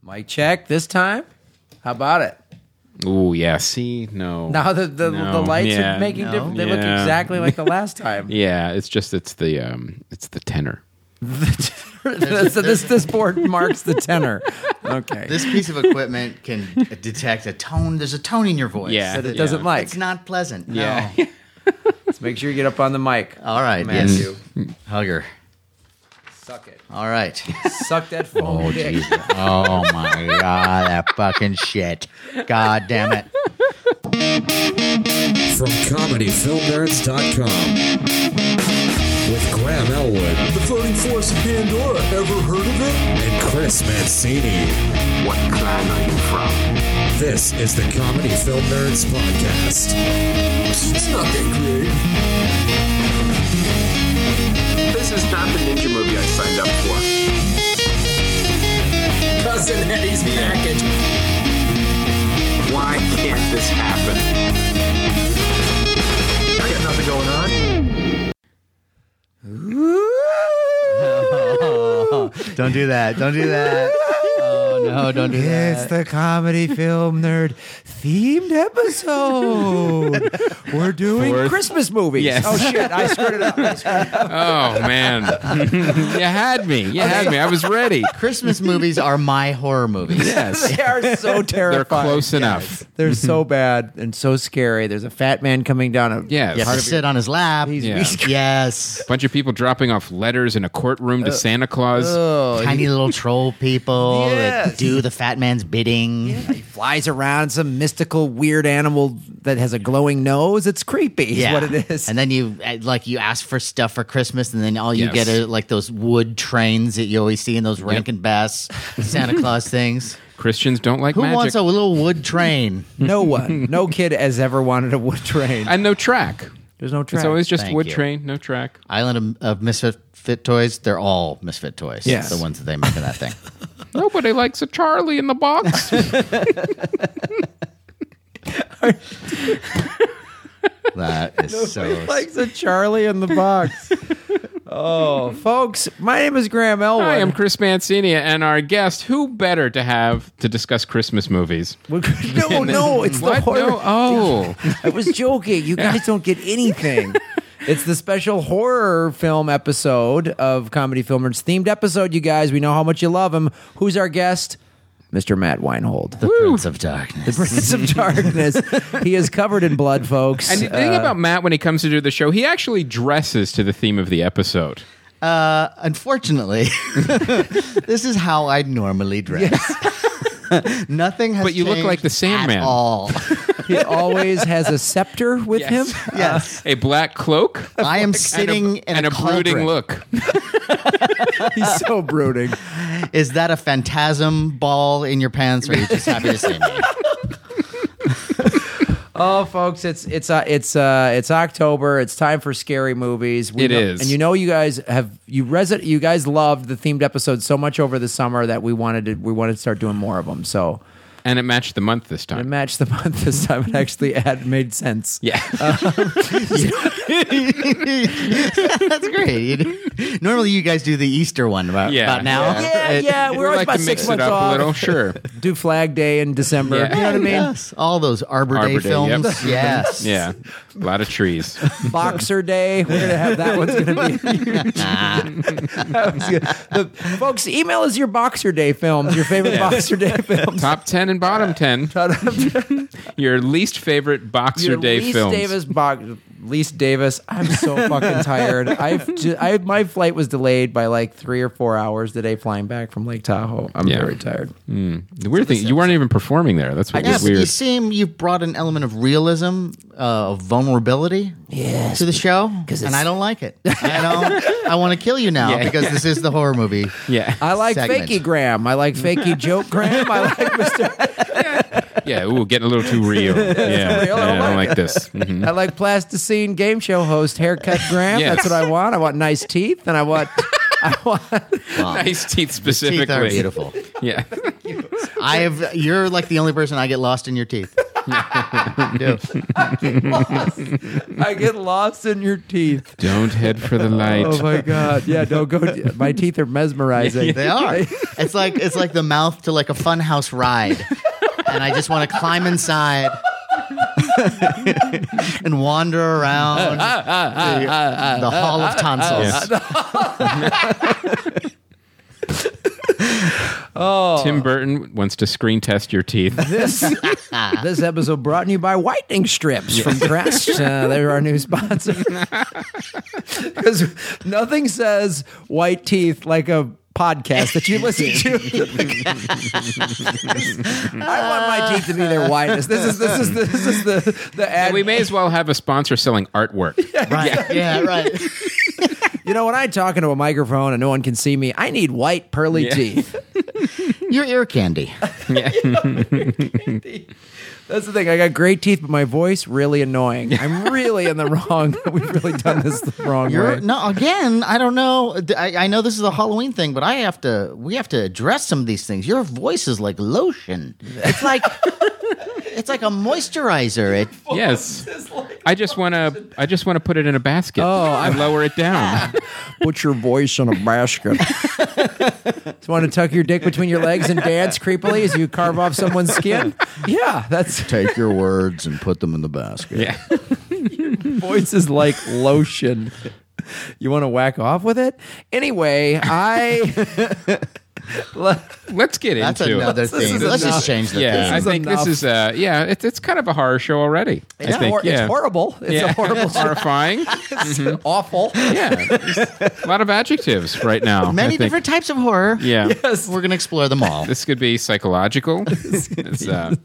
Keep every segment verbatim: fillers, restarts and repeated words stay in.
Mic check this time. How about it? Oh yeah. See, no. Now the the, no. the lights yeah. are making No. different. They Yeah. look exactly like the last time. Yeah, it's just it's the um it's the tenor. so this this board marks the tenor. Okay. This piece of equipment can detect a tone. There's a tone in your voice Yeah. that it yeah. doesn't like. It's not pleasant. No. Yeah. Let's make sure you get up on the mic. All right. Matthew. Yes. Hugger. Suck it. All right. Suck that phone Oh, dick. Jesus. Oh, my God. That fucking shit. God damn it. From comedy film nerds dot com with Graham Elwood The Floating Force of Pandora. Ever heard of it? and Chris Mancini. What clan are you from? This is the Comedy Film Nerds Podcast. It's not that great. This is not the ninja movie I signed up for. Cousin Eddie's package. Why can't this happen? I got nothing going on. Don't do that. Don't do that. Oh, no. Don't do It's that. the Comedy Film Nerd themed episode. We're doing Fourth. Christmas movies. Yes. Oh shit! I screwed it up. I screwed it up. Oh man. You had me. You had me. I was ready. Christmas movies are my horror movies. Yes. They are so terrifying. They're close enough. They're so bad and so scary. There's a fat man coming down a Yes. You have to sit on his lap. He's- Yeah. he's- Yes. Bunch of people dropping off letters in a courtroom to Santa Claus. Oh, Tiny little troll people Yes. that do the fat man's bidding. he flies around some mystical weird animal that has a glowing nose. It's creepy. Is Yeah. what it is. And then you uh, like you ask for stuff for Christmas, and then all you Yes. get are like those wood trains that you always see in those Rankin Bass Santa Claus things. Christians don't like Who magic. wants a little wood train? no one, no kid has ever wanted a wood train. and no track. There's no track. It's always just Thank wood you. train, no track. Island of, of Misfit Fit Toys. They're all Misfit Toys. Yes. The ones that they make in that thing. Nobody likes a Charlie in the box. That is so. like the Charlie in the box. Oh, folks, my name is Graham Elwood. Hi, I'm Chris Mancini, and our guest, who better to have to discuss Christmas movies? no, no, it's the What? horror. No? Oh. I was joking. You guys don't get anything. It's the special horror film episode of Comedy Filmers themed episode, you guys. We know how much you love him. Who's our guest? Mister Matt Weinhold. The Prince of Darkness. Prince of Darkness. He is covered in blood, folks. And the thing Uh, about Matt when he comes to do the show, he actually dresses to the theme of the episode. Uh, unfortunately, this is how I normally dress. Nothing has But you look changed like the Sandman. at all. he always has a scepter with him. Yes. A black cloak I am and sitting a, in and a, a brooding cauldron. look. He's so brooding. Is that a phantasm ball in your pants, or are you just happy to see me? Oh, folks, it's it's uh, it's uh, it's October. It's time for scary movies. We It know, is. and you know, you guys have you resi- You guys loved the themed episodes so much over the summer that we wanted to we wanted to start doing more of them. So And it matched the month this it time. matched the month this time. It actually had made sense. Yeah. That's great. You do- Normally, you guys do the Easter one about, Yeah. about now. Yeah, It- yeah. we We're always like about to six mix it months up off. a little. Sure. Do Flag Day in December. Yeah. You know what I mean? Yes. All those Arbor, Arbor Day Day, films. yep. Yes. Yeah. A lot of trees. Boxer Day. We're gonna have that one's gonna be. That was good. The, folks, email us your Boxer Day films. Your favorite Yeah. Boxer Day films. Top ten and bottom ten. Your least favorite Boxer Your Day Least films. Davis box. Least Davis. I'm so fucking tired. I've ju- I my flight was delayed by like three or four hours today flying back from Lake Tahoe. I'm Yeah. very tired. The weird thing, you weren't even performing there. That's what Yeah, was but you weird. seem you've brought an element of realism, uh, of vulnerability Yes. to the show, it's- and I don't like it. I don't. I want to kill you now Yeah. because this is the horror movie. Yeah. I like segment. Fakey Graham. I like Fakey Joke Graham. I like Mister Yeah, ooh, getting a little too real. Yeah, real. yeah, I I don't like this. Mhm. I like Plasticine game show host Haircut Graham. Yes. That's what I want. I want nice teeth, and I want. I want. Nice teeth Teeth specifically. are beautiful. Yeah. I have. You're like the only person I get lost in your teeth. I get lost in your teeth. Don't head for the light. Oh my god! Yeah, don't go. My teeth are mesmerizing. They are. It's like it's like the mouth to like a funhouse ride, and I just want to climb inside and wander around the, the hall of tonsils. Tim Burton wants to screen test your teeth. This this episode brought to you by whitening strips from Crest. Uh, they're our new sponsor. Because nothing says white teeth like a podcast that you listen to. I want my teeth to be their whitest. This is this is this is the the ad. We may as well have a sponsor selling artwork. Right. Yeah, right. You know, when I talk into a microphone and no one can see me, I need white pearly Yeah. teeth. Your ear candy. That's the thing. I got great teeth, but my voice really annoying. I'm really in the wrong. We've really done this the wrong You're, way. no, again, I don't know. I, I know this is a Halloween thing, but I have to. We have to address some of these things. Your voice is like lotion. It's like it's like a moisturizer. It, Yes. I just want to. I just want to put it in a basket. Oh, I lower it down. Put your voice in a basket. Just want to tuck your dick between your legs and dance creepily as you carve off someone's skin? Yeah, that's take your words and put them in the basket. Yeah. voice is like lotion. You want to whack off with it? Anyway, I Let's get That's into another it. thing. is Let's enough. just change the Yeah, theme. I is think enough. this is. Uh, yeah, it's it's kind of a horror show already. it's, I think. hor- yeah. it's horrible. It's Yeah. a horrible show. horrifying. It's awful. Yeah, there's a lot of adjectives right now. I Many think. different types of horror. Yeah. Yes. We're going to explore them all. This could be psychological. It's uh,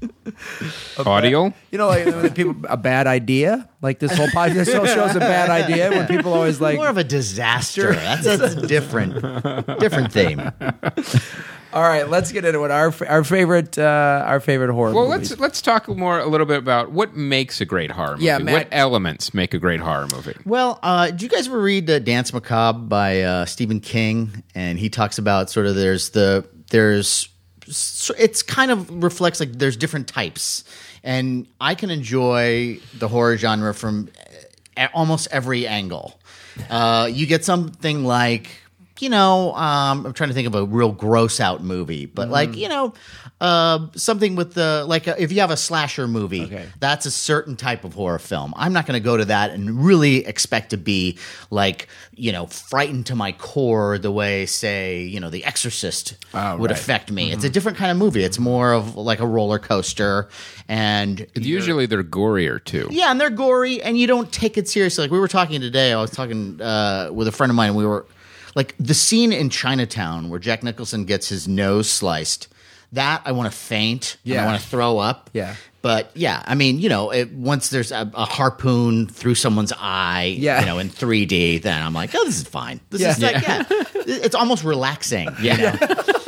audio. You know, like when people a bad idea. Like this whole podcast this whole show's a bad idea. When people always like, More of a disaster. That's a different, different theme. all right, let's get into it. Our our favorite uh, our favorite horror. Well, movies. let's let's talk more a little bit about what makes a great horror movie. Yeah, Matt- what elements make a great horror movie? Well, uh, did you guys ever read uh, Dance Macabre by uh, Stephen King? And he talks about sort of there's the there's so it's kind of reflects like there's different types, and I can enjoy the horror genre from uh, almost every angle. Uh, you get something like. You know, um, I'm trying to think of a real gross out movie, but like, you know, uh, something with the, like, a, if you have a slasher movie, Okay. that's a certain type of horror film. I'm not going to go to that and really expect to be like, you know, frightened to my core the way, say, you know, The Exorcist Oh, would right. affect me. It's a different kind of movie. It's more of like a roller coaster. And Usually they're gorier too. yeah, and they're gory, and you don't take it seriously. Like we were talking today, I was talking uh, with a friend of mine, and we were like the scene in Chinatown where Jack Nicholson gets his nose sliced. That I want to faint. And Yeah. I want to throw up. Yeah. But yeah, I mean, you know, it, once there's a, a harpoon through someone's eye, Yeah. you know, in three D, then I'm like, oh, this is fine. This Yeah. is like, yeah, it's almost relaxing. Yeah.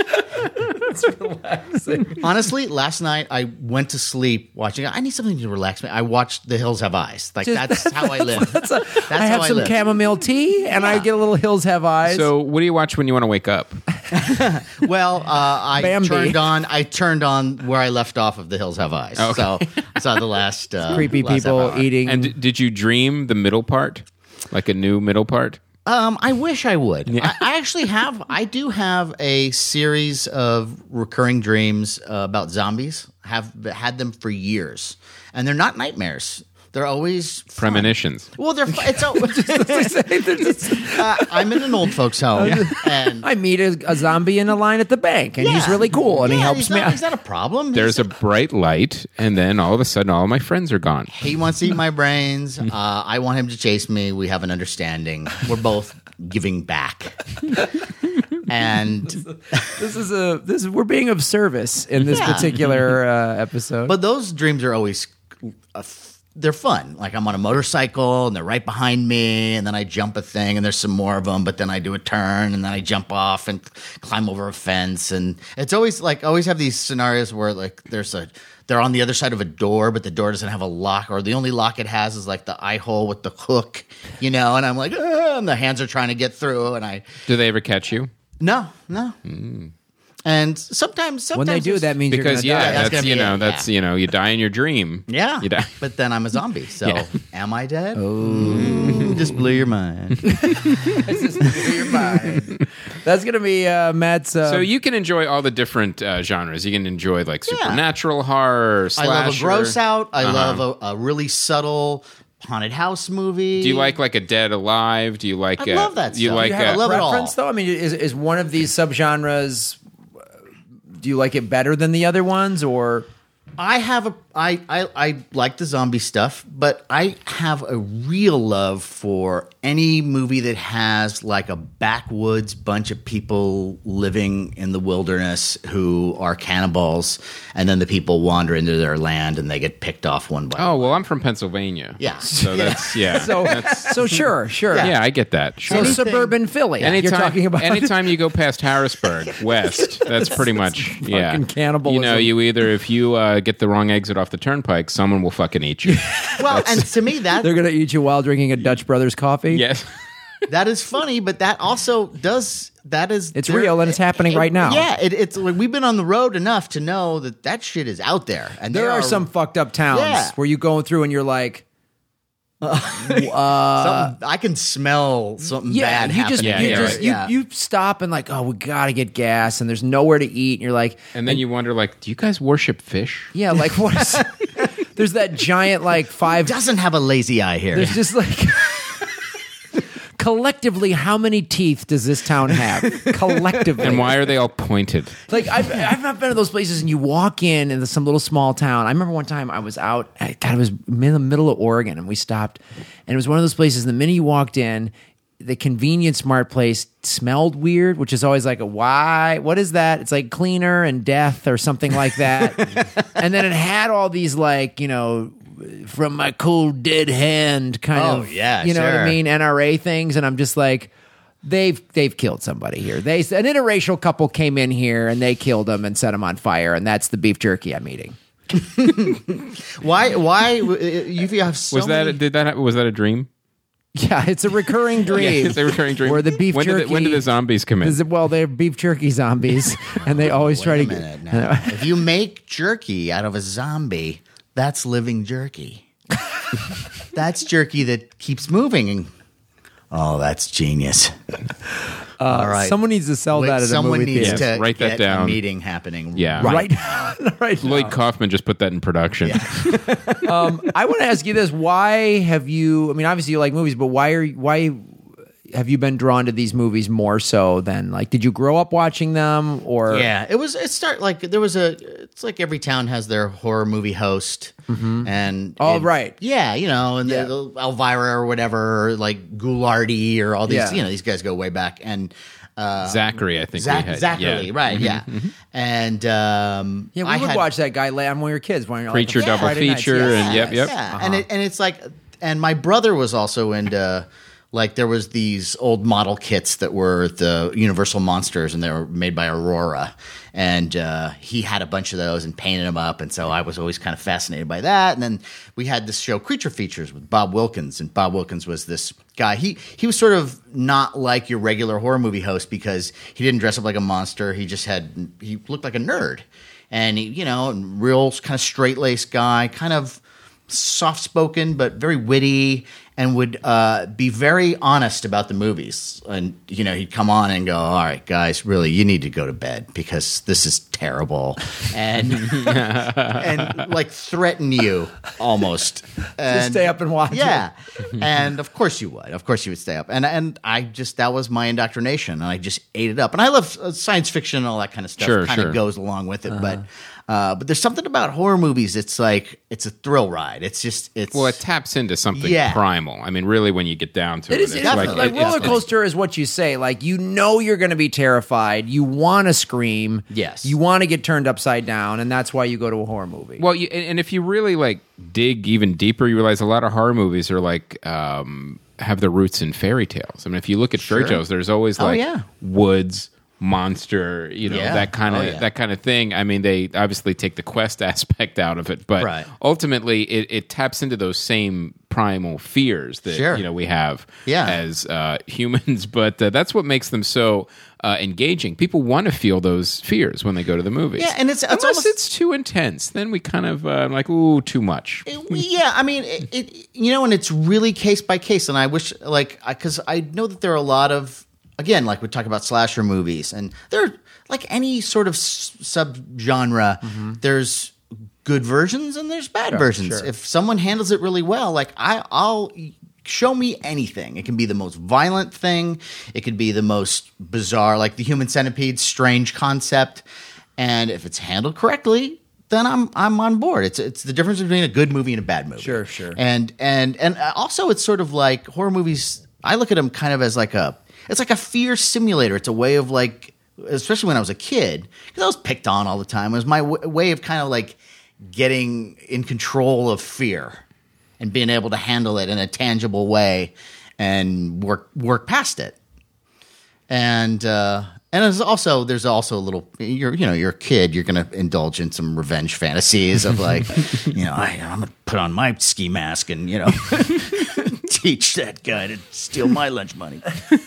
Honestly, last night I went to sleep watching. I need something to relax me. I watched The Hills Have Eyes. Like that's how I live. That's, I have how I some live. chamomile tea, and I Yeah. get a little Hills Have Eyes. So, what do you watch when you want to wake up? Well, uh, I Bambi. turned on. I turned on where I left off of The Hills Have Eyes. Okay. So I saw the last uh, creepy last people half hour. eating. And d- did you dream the middle part, like a new middle part? Um, I wish I would. I, I actually have. I do have a series of recurring dreams uh, about zombies. Have had them for years, and they're not nightmares. They're always fun. Premonitions. Well, they're. fu- It's. A, uh, I'm in an old folks' home, and I meet a, a zombie in a line at the bank, and he's Yeah. really cool, and he Yeah, helps he's me. Not, he's not a problem. There's a He's bright light, and then all of a sudden, all my friends are gone. He wants to eat my brains. Uh, I want him to chase me. We have an understanding. We're both giving back. And This is a this is, we're being of service in this Yeah. particular uh, episode. but those dreams are always uh, f- they're fun. Like I'm on a motorcycle and they're right behind me, and then I jump a thing, and there's some more of them. But then I do a turn, and then I jump off and climb over a fence, and it's always like I always have these scenarios where like there's a they're on the other side of a door, but the door doesn't have a lock, or the only lock it has is like the eye hole with the hook, you know. And I'm like, ah, and the hands are trying to get through, and I Do they ever catch you? no, no. Hmm. And sometimes, sometimes When they do, there's- that means Because you're yeah, gonna die. that's that's, gonna you be know it, that's yeah. you know you die in your dream. Yeah, you die. but then I'm a zombie. So Yeah. am I dead? Oh, just blew your mind. Your mind. That's gonna be uh, Matt's. Uh, So you can enjoy all the different uh, genres. You can enjoy like supernatural horror, I slasher. love a gross out. I Uh-huh. love a, a really subtle haunted house movie. Do you like like a Dead Alive? Do you like? I uh, love that You stuff. like? you have uh, a love it all. preference, though. I mean, is is one of these subgenres? uh, Do you like it better than the other ones, or? I have a I, I I like the zombie stuff, but I have a real love for any movie that has like a backwoods bunch of people living in the wilderness who are cannibals, and then the people wander into their land and they get picked off one by one. Oh well, I'm from Pennsylvania. Yeah. so that's yeah. So, that's, so sure, sure. yeah, I get that. So Sure. suburban Philly. Anytime, you're talking about. anytime you go past Harrisburg West, that's pretty much yeah. fucking cannibalism. You know, you either if you uh, get the wrong exit off the turnpike, someone will fucking eat you. Well, and to me that They're gonna eat you while drinking a Dutch Brothers coffee. Yes. that is funny, but that also does that is It's there- real and it's happening right now. Yeah, it, it's like we've been on the road enough to know that that shit is out there, and There they are some fucked up towns Yeah. where you going through and you're like, something- I can smell something yeah, bad you just, happening. Yeah, you, yeah, just right. you, Yeah. you stop and like, oh, we gotta get gas, and there's nowhere to eat, and you're like, And then you wonder, like, do you guys worship fish? yeah, like what is? There's that giant like five. doesn't have a lazy eye here. There's just like. Collectively, how many teeth does this town have? Collectively, And why are they all pointed? Like I've, I've not been to those places, and you walk in into some little small town. I remember one time I was out. I- God, it was in the middle of Oregon, and we stopped, and it was one of those places. The minute you walked in, the convenience mart place smelled weird, which is always like a why? What is that? It's like cleaner and death or something like that. And then it had all these like you know. From my cold dead hand, kind Oh, of, yeah, you know what I sure. mean, N R A things, and I'm just like, they've they've killed somebody here. They an interracial couple came in here and they killed them and set them on fire, and that's the beef jerky I'm eating. why? Why? You have so Was that many- did that was that a dream? Yeah, it's a recurring dream. It's a recurring dream. Where the beef when jerky. Did the, when did the zombies come in? Is it- well, they're beef jerky zombies, and they always try Wait to a minute get. now. If you make jerky out of a zombie, that's living jerky. That's jerky that keeps moving. Oh, that's genius. All right. Someone needs to sell Wait, that at a someone movie needs theater. Yes, to write that get down. a meeting happening. Yeah. right, right. now. Lloyd Kaufman just put that in production. I want to ask you this: why have you? I mean, obviously you like movies, but why are why have you been drawn to these movies more so than like? Did you grow up watching them, or Yeah, it was. It start like there was a. It's like every town has their horror movie host, and Oh, it- right. yeah, you know, and Yeah. the, the Elvira or whatever, or like Goulardi or all these. Yeah. You know, these guys go way back, and uh, Zachary, I think. Zach, we had. Zachary, yeah. right? Yeah, and um, Yeah, we I would had- watch that guy lay on when we were kids. When we were Preacher like, double Friday nights, feature yes. and yep, yep. Yeah, and it and it's like, and my brother was also into. Like there was these old model kits that were the Universal Monsters, and they were made by Aurora, and uh, he had a bunch of those and painted them up, and so I was always kind of fascinated by that. And then we had this show, Creature Features, with Bob Wilkins, and Bob Wilkins was this guy. He he was sort of not like your regular horror movie host because he didn't dress up like a monster. He just had he looked like a nerd, and he, you know, real kind of straight laced guy, kind of soft spoken but very witty, and would uh, be very honest about the movies. And you know, he'd come on and go, "All right, guys, really, you need to go to bed because this is terrible," and and like threaten you almost. And, stay up and watch it. Yeah, and of course you would. Of course you would stay up. And and I just that was my indoctrination, and I just ate it up. And I love uh, science fiction and all that kind of stuff. Sure, kind sure. of goes along with it, but. Uh, but there's something about horror movies. It's like it's a thrill ride. It's just it's Well, it taps into something Yeah. primal. I mean, really, when you get down to it, It is it's like, definitely. like it- it's- roller coaster is what you say. Like you know you're going to be terrified. You want to scream. Yes. You want to get turned upside down, and that's why you go to a horror movie. Well, you, and and if you really like dig even deeper, you realize a lot of horror movies are like um, have their roots in fairy tales. I mean, if you look at fairy Sure. tales, there's always Oh, like yeah. woods, monster, you know, Yeah. that kind of Oh, yeah. that kind of thing. I mean, they obviously take the quest aspect out of it, but Right. ultimately, it, it taps into those same primal fears that Sure. you know we have Yeah. as uh, humans, but uh, that's what makes them so uh, engaging. People want to feel those fears when they go to the movies. Yeah, and it's- it's unless almost- it's too intense, then we kind of uh, like ooh too much. Yeah, I mean, it, it you know, and it's really case by case. And I wish, like, because I, I know that there are a lot of, again, like we talk about slasher movies, and they're like any sort of s- subgenre. Mm-hmm. There's good versions and there's bad versions. sure. If someone handles it really well, like I, I'll show me anything. It can be the most violent thing. It could be the most bizarre, like the Human Centipede, strange concept. And if it's handled correctly, then I'm I'm on board. It's it's the difference between a good movie and a bad movie. Sure, sure. And and and also, it's sort of like horror movies. I look at them kind of as like a it's like a fear simulator. It's a way of like, especially when I was a kid, because I was picked on all the time. It was my w- way of kind of like getting in control of fear and being able to handle it in a tangible way and work work past it. And uh, and there's also there's also a little you're you know you're a kid, you're gonna indulge in some revenge fantasies of like you know I, I'm gonna put on my ski mask and you know teach that guy to steal my lunch money.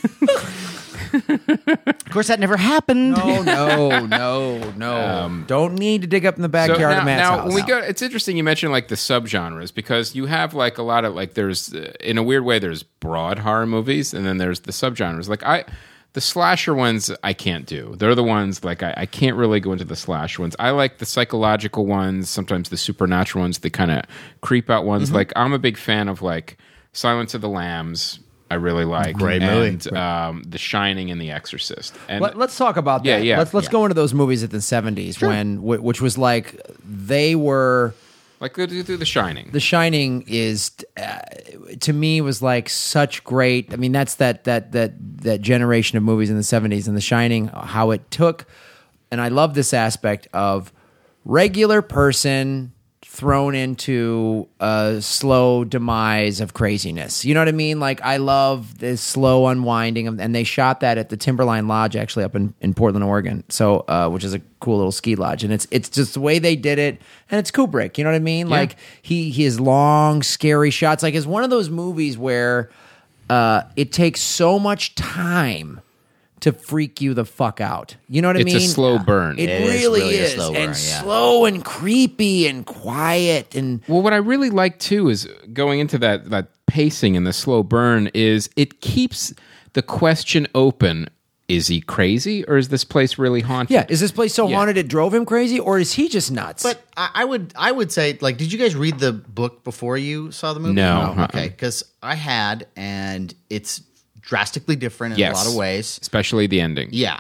Of course, that never happened. No, no, no, no. Don't need to dig up in the So backyard now, of Matt's now house. when we go, it's interesting you mentioned like the subgenres because you have like a lot of like there's uh, in a weird way there's broad horror movies and then there's the subgenres. Like I, the slasher ones I can't do. They're the ones like I, I can't really go into the slasher ones. I like the psychological ones, sometimes the supernatural ones, the kind of creep out ones. Mm-hmm. Like I'm a big fan of like Silence of the Lambs. I really like Great and, movie. um, The Shining and The Exorcist. And Let, us talk about that. Yeah, yeah. Let's let's Yeah. go into those movies at the seventies when, wh- which was like they were. like go do The Shining. The Shining is, uh, to me, was like such great. I mean, that's that that that that generation of movies in the seventies, and The Shining, how it took, and I love this aspect of regular person thrown into a slow demise of craziness. You know what I mean? Like I love this slow unwinding, of, and they shot that at the Timberline Lodge, actually up in, in Portland, Oregon. So, uh, which is a cool little ski lodge, and it's it's just the way they did it, and it's Kubrick. You know what I mean? Like he he has long, scary shots. Like it's one of those movies where uh, it takes so much time to freak you the fuck out. You know what I It's a mean? slow burn. It, It is really, really a is, slow and burn, yeah. slow and creepy and quiet and Well, what I really like too is going into that that pacing and the slow burn is it keeps the question open: is he crazy, or is this place really haunted? yeah. Is this place so Yeah. haunted it drove him crazy, or is he just nuts? But I, I would I would say, like, did you guys read the book before you saw the movie? No. Uh-uh. Okay, because I had, and it's drastically different in Yes. a lot of ways. especially the ending. Yeah.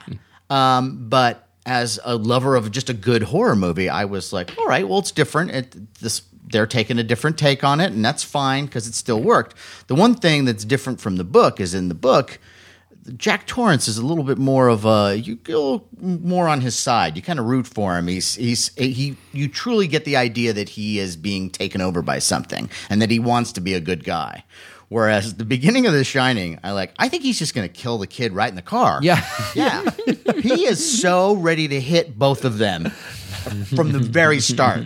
Um, but as a lover of just a good horror movie, I was like, all right, well, it's different. It, this they're taking a different take on it, and that's fine because it still worked. The one thing that's different from the book is in the book, Jack Torrance is a little bit more of a you go more on his side. You kind of root for him. He's he's he you truly get the idea that he is being taken over by something and that he wants to be a good guy. Whereas at the beginning of The Shining, I like I think he's just going to kill the kid right in the car. Yeah. Yeah. He is so ready to hit both of them from the very start.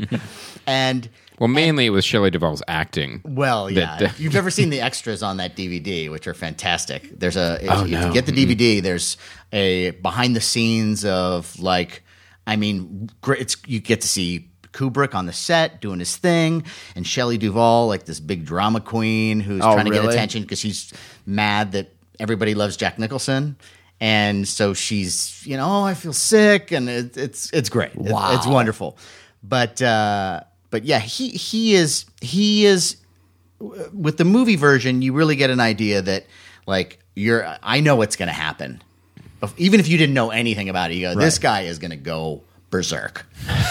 And Well, mainly it was Shelley Duvall's acting. well, yeah. That- If you've ever seen the extras on that D V D, which are fantastic. There's a if, Oh, if you no. get the D V D, there's a behind the scenes of like I mean, great it's you get to see Kubrick on the set doing his thing, and Shelley Duvall, like this big drama queen who's Oh, trying to get really? attention because she's mad that everybody loves Jack Nicholson. And so she's, you know, oh, I feel sick, and it, it's it's great. It's- Wow. it's wonderful. But uh, but yeah, he he is he is with the movie version. You really get an idea that like you're. I know what's going to happen, even if you didn't know anything about it. You go, this guy is going to go berserk.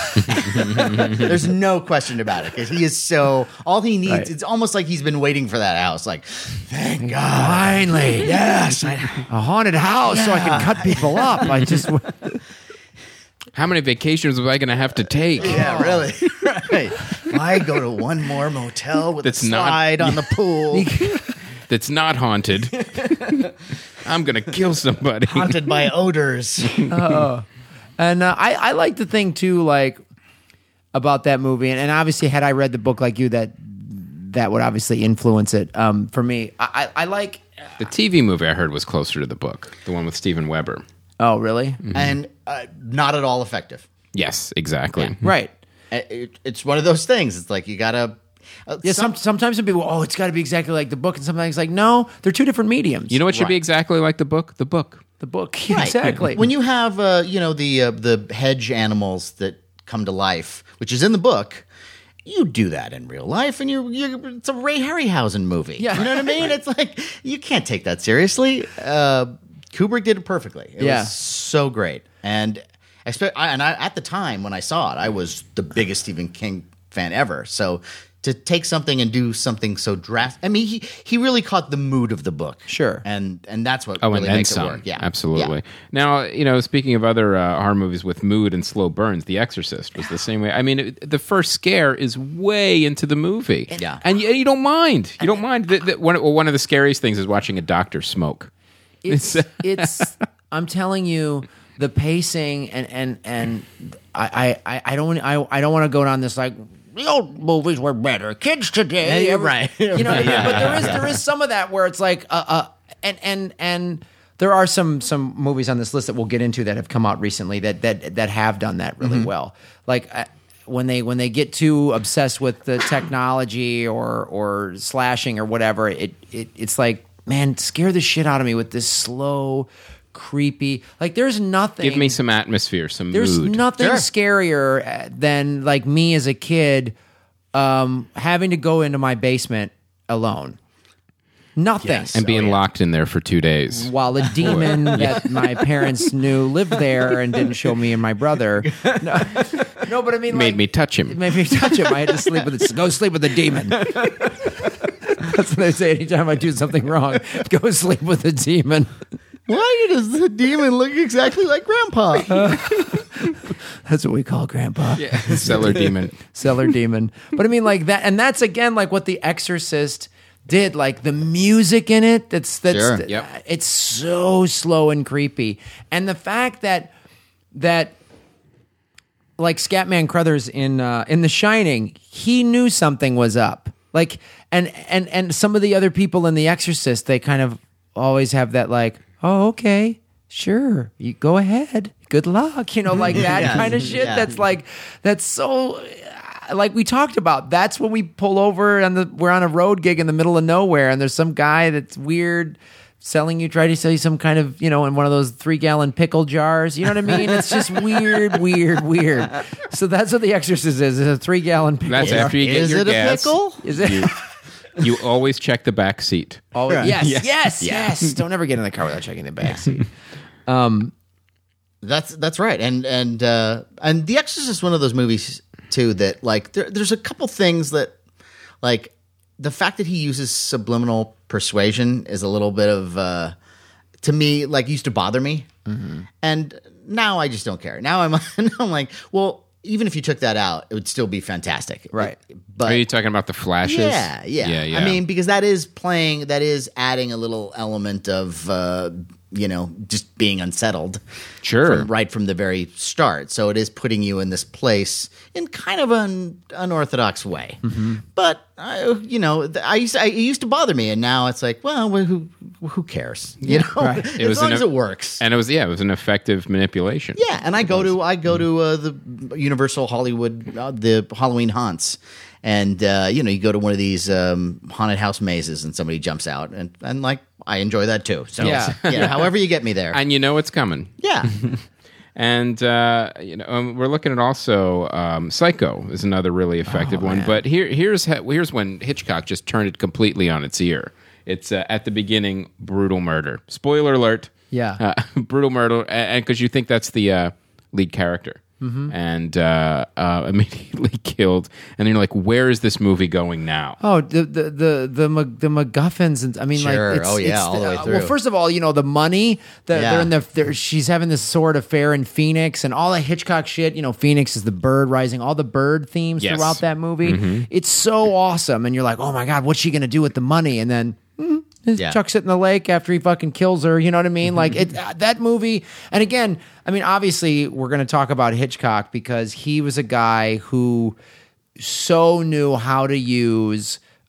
There's no question about it because he is so. All he needs. Right. It's almost like he's been waiting for that house. Like, thank God. finally, Yes, I, a haunted house so I can cut people up. I just How many vacations was I going to have to take? yeah, really. Right. I go to one more motel with That's a not- slide on the pool, That's not haunted. I'm going to kill somebody. haunted by odors. And uh, I, I like the thing too, like about that movie, and, and obviously, had I read the book like you, that that would obviously influence it. Um, for me, I, I, I like. The T V movie I heard was closer to the book, the one with Steven Weber. Oh, really? and uh, not at all effective. Yes, exactly. Right. Uh, It, it's one of those things. It's like you gotta. Uh, Yeah. Some, sometimes some people, oh, it's got to be exactly like the book, and sometimes it's like, no, they're two different mediums. You know what should be Right. exactly like the book? The book. the book, Right. exactly. When you have, uh, you know, the uh, the hedge animals that come to life, which is in the book, you do that in real life, and you're, you're it's a Ray Harryhausen movie. Yeah. You know what I mean? It's like you can't take that seriously. Uh, Kubrick did it perfectly. It Yeah. was so great, and I, spe- I and I at the time when I saw it, I was the biggest Stephen King fan ever. So to take something and do something so drastic, I mean, he he really caught the mood of the book. Sure. and and that's what Oh, really and then makes some. it work. Yeah, absolutely. Yeah. Now, you know, speaking of other uh, horror movies with mood and slow burns, The Exorcist was the same way. I mean, it, the first scare is way into the movie. Yeah. And you, you don't mind. You don't mind. The, the, one, one of the scariest things is watching a doctor smoke. it's it's I'm telling you, the pacing and and and I I I don't I I don't want to go down this like the old movies were better. Kids today, Yeah, you're every- right. You know, but there is there is some of that where it's like uh uh and and and there are some some movies on this list that we'll get into that have come out recently that that that have done that really Mm-hmm. well. Like. I, when they when they get too obsessed with the technology or or slashing or whatever, it, it it's like, man, scare the shit out of me with this slow, creepy. Like there's nothing. Give me some atmosphere, some There's mood. nothing Sure. scarier uh, than like me as a kid um, having to go into my basement alone. Nothing. and being locked in there for two days. While a demon that my parents knew lived there and didn't show me and my brother. No, no but I mean, Made like, me touch him. It made me touch him. I had to sleep with it. Go sleep with the demon. That's what they say anytime I do something wrong. Go sleep with the demon. Why does the demon look exactly like Grandpa? That's what we call Grandpa. Cellar demon. Cellar demon. But I mean, like that, and that's again like what The Exorcist did. Like the music in it. That's that's. Sure. Yep. It's so slow and creepy, and the fact that that. Like Scatman Crothers in uh, in The Shining, he knew something was up. Like, and and and some of the other people in The Exorcist, they kind of always have that like, oh, okay, sure, you go ahead, good luck, you know, like that Yeah. kind of shit. Yeah. That's like, that's so. uh, Like we talked about, that's when we pull over and the we're on a road gig in the middle of nowhere, and there's some guy that's weird. Selling you, try to sell you some kind of, you know, in one of those three gallon pickle jars. You know what I mean? It's just weird, weird, weird. So that's what The Exorcist is. It's a three gallon pickle That's jar. after you get Is your it a gas. pickle? Is it? You, you always check the back seat. Oh, yes, yes, yes, Yeah. Don't ever get in the car without checking the back seat. That's that's right, and and uh, and The Exorcist is one of those movies too that like there, there's a couple things that like the fact that he uses subliminal persuasion is a little bit of uh, to me like used to bother me, and now I just don't care. Now I'm now I'm like, well, even if you took that out, it would still be fantastic, Right. But Are you talking about the flashes? yeah, yeah, yeah, yeah. I mean, because that is playing, that is adding a little element of, uh, you know, just being unsettled. Sure. From, right from the very start. So it is putting you in this place in kind of an unorthodox way. Mm-hmm. But, I, you know, th- I used, to, I, it used to bother me. And now it's like, well, wh- who who cares? You know, right. as It was long an- as it works. and it was yeah, it was an effective manipulation. Yeah, and I go to I go to uh, the Universal Hollywood uh, the Halloween haunts, and uh, you know you go to one of these um, haunted house mazes, and somebody jumps out, and and like I enjoy that too. So Yeah. yeah, however you get me there, And you know it's coming. yeah, And uh, you know, um, we're looking at also um, Psycho is another really effective Oh, one. man. But here, here's ha- here's when Hitchcock just turned it completely on its ear. It's uh, at the beginning, brutal murder. Spoiler alert. Yeah. uh, brutal murder, and because you think that's the uh, lead character, Mm-hmm. and uh, uh, immediately killed. And then you're like, where is this movie going now? Oh, the the the the, Mac- the MacGuffins, and I mean, Sure. like, it's, Oh, yeah, it's all the way uh, through. Well, first of all, you know, the money that Yeah. they're in the, they're, she's having this sort of affair in Phoenix, and all the Hitchcock shit. You know, Phoenix is the bird rising, all the bird themes Yes. throughout that movie. Mm-hmm. It's so awesome, and you're like, oh my god, what's she gonna do with the money? And then. mm, Yeah. Chucks it in the lake after he fucking kills her. You know what I mean? Mm-hmm. Like it, uh, that movie. And again, I mean, obviously, we're going to talk about Hitchcock because he was a guy who so knew how to use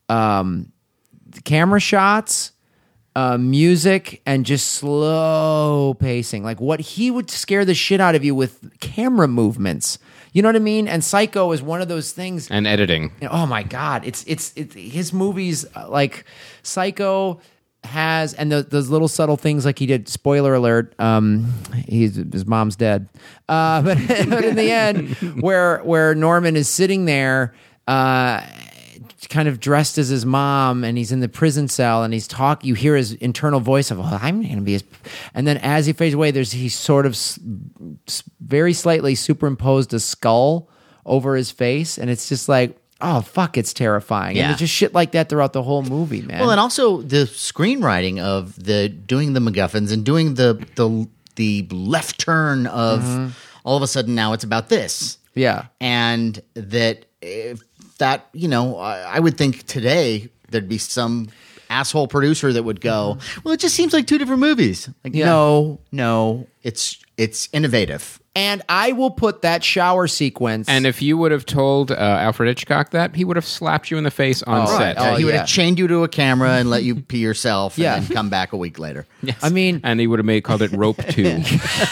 um, camera shots, uh, music, and just slow pacing. Like what he would scare the shit out of you with camera movements. You know what I mean? And Psycho is one of those things. And editing. You know, oh my God, it's it's it's his movies uh, like Psycho has, and the, those little subtle things like he did. Spoiler alert: um, he's, his mom's dead. Uh, but, but in the end, where where Norman is sitting there, uh, kind of dressed as his mom, and he's in the prison cell, and he's talking. You hear his internal voice of, "Oh, I'm going to be his," and then as he fades away, there's he sort of s- s- very slightly superimposed a skull over his face, and it's just like, oh fuck, it's terrifying. Yeah. And there's just shit like that throughout the whole movie, man. Well, and also the screenwriting of the doing the MacGuffins and doing the the the left turn of Mm-hmm. all of a sudden now it's about this. yeah. And that if that, you know, I, I would think today there'd be some asshole producer that would go, well, it just seems like two different movies. Like, Mm-hmm. Yeah. no, no, it's it's innovative. And I will put that shower sequence. And if you would have told uh, Alfred Hitchcock that, he would have slapped you in the face on Oh, set. right. Uh, he would yeah. have chained you to a camera and let you pee yourself Yeah. and then come back a week later. I mean, And he would have made called it Rope Two.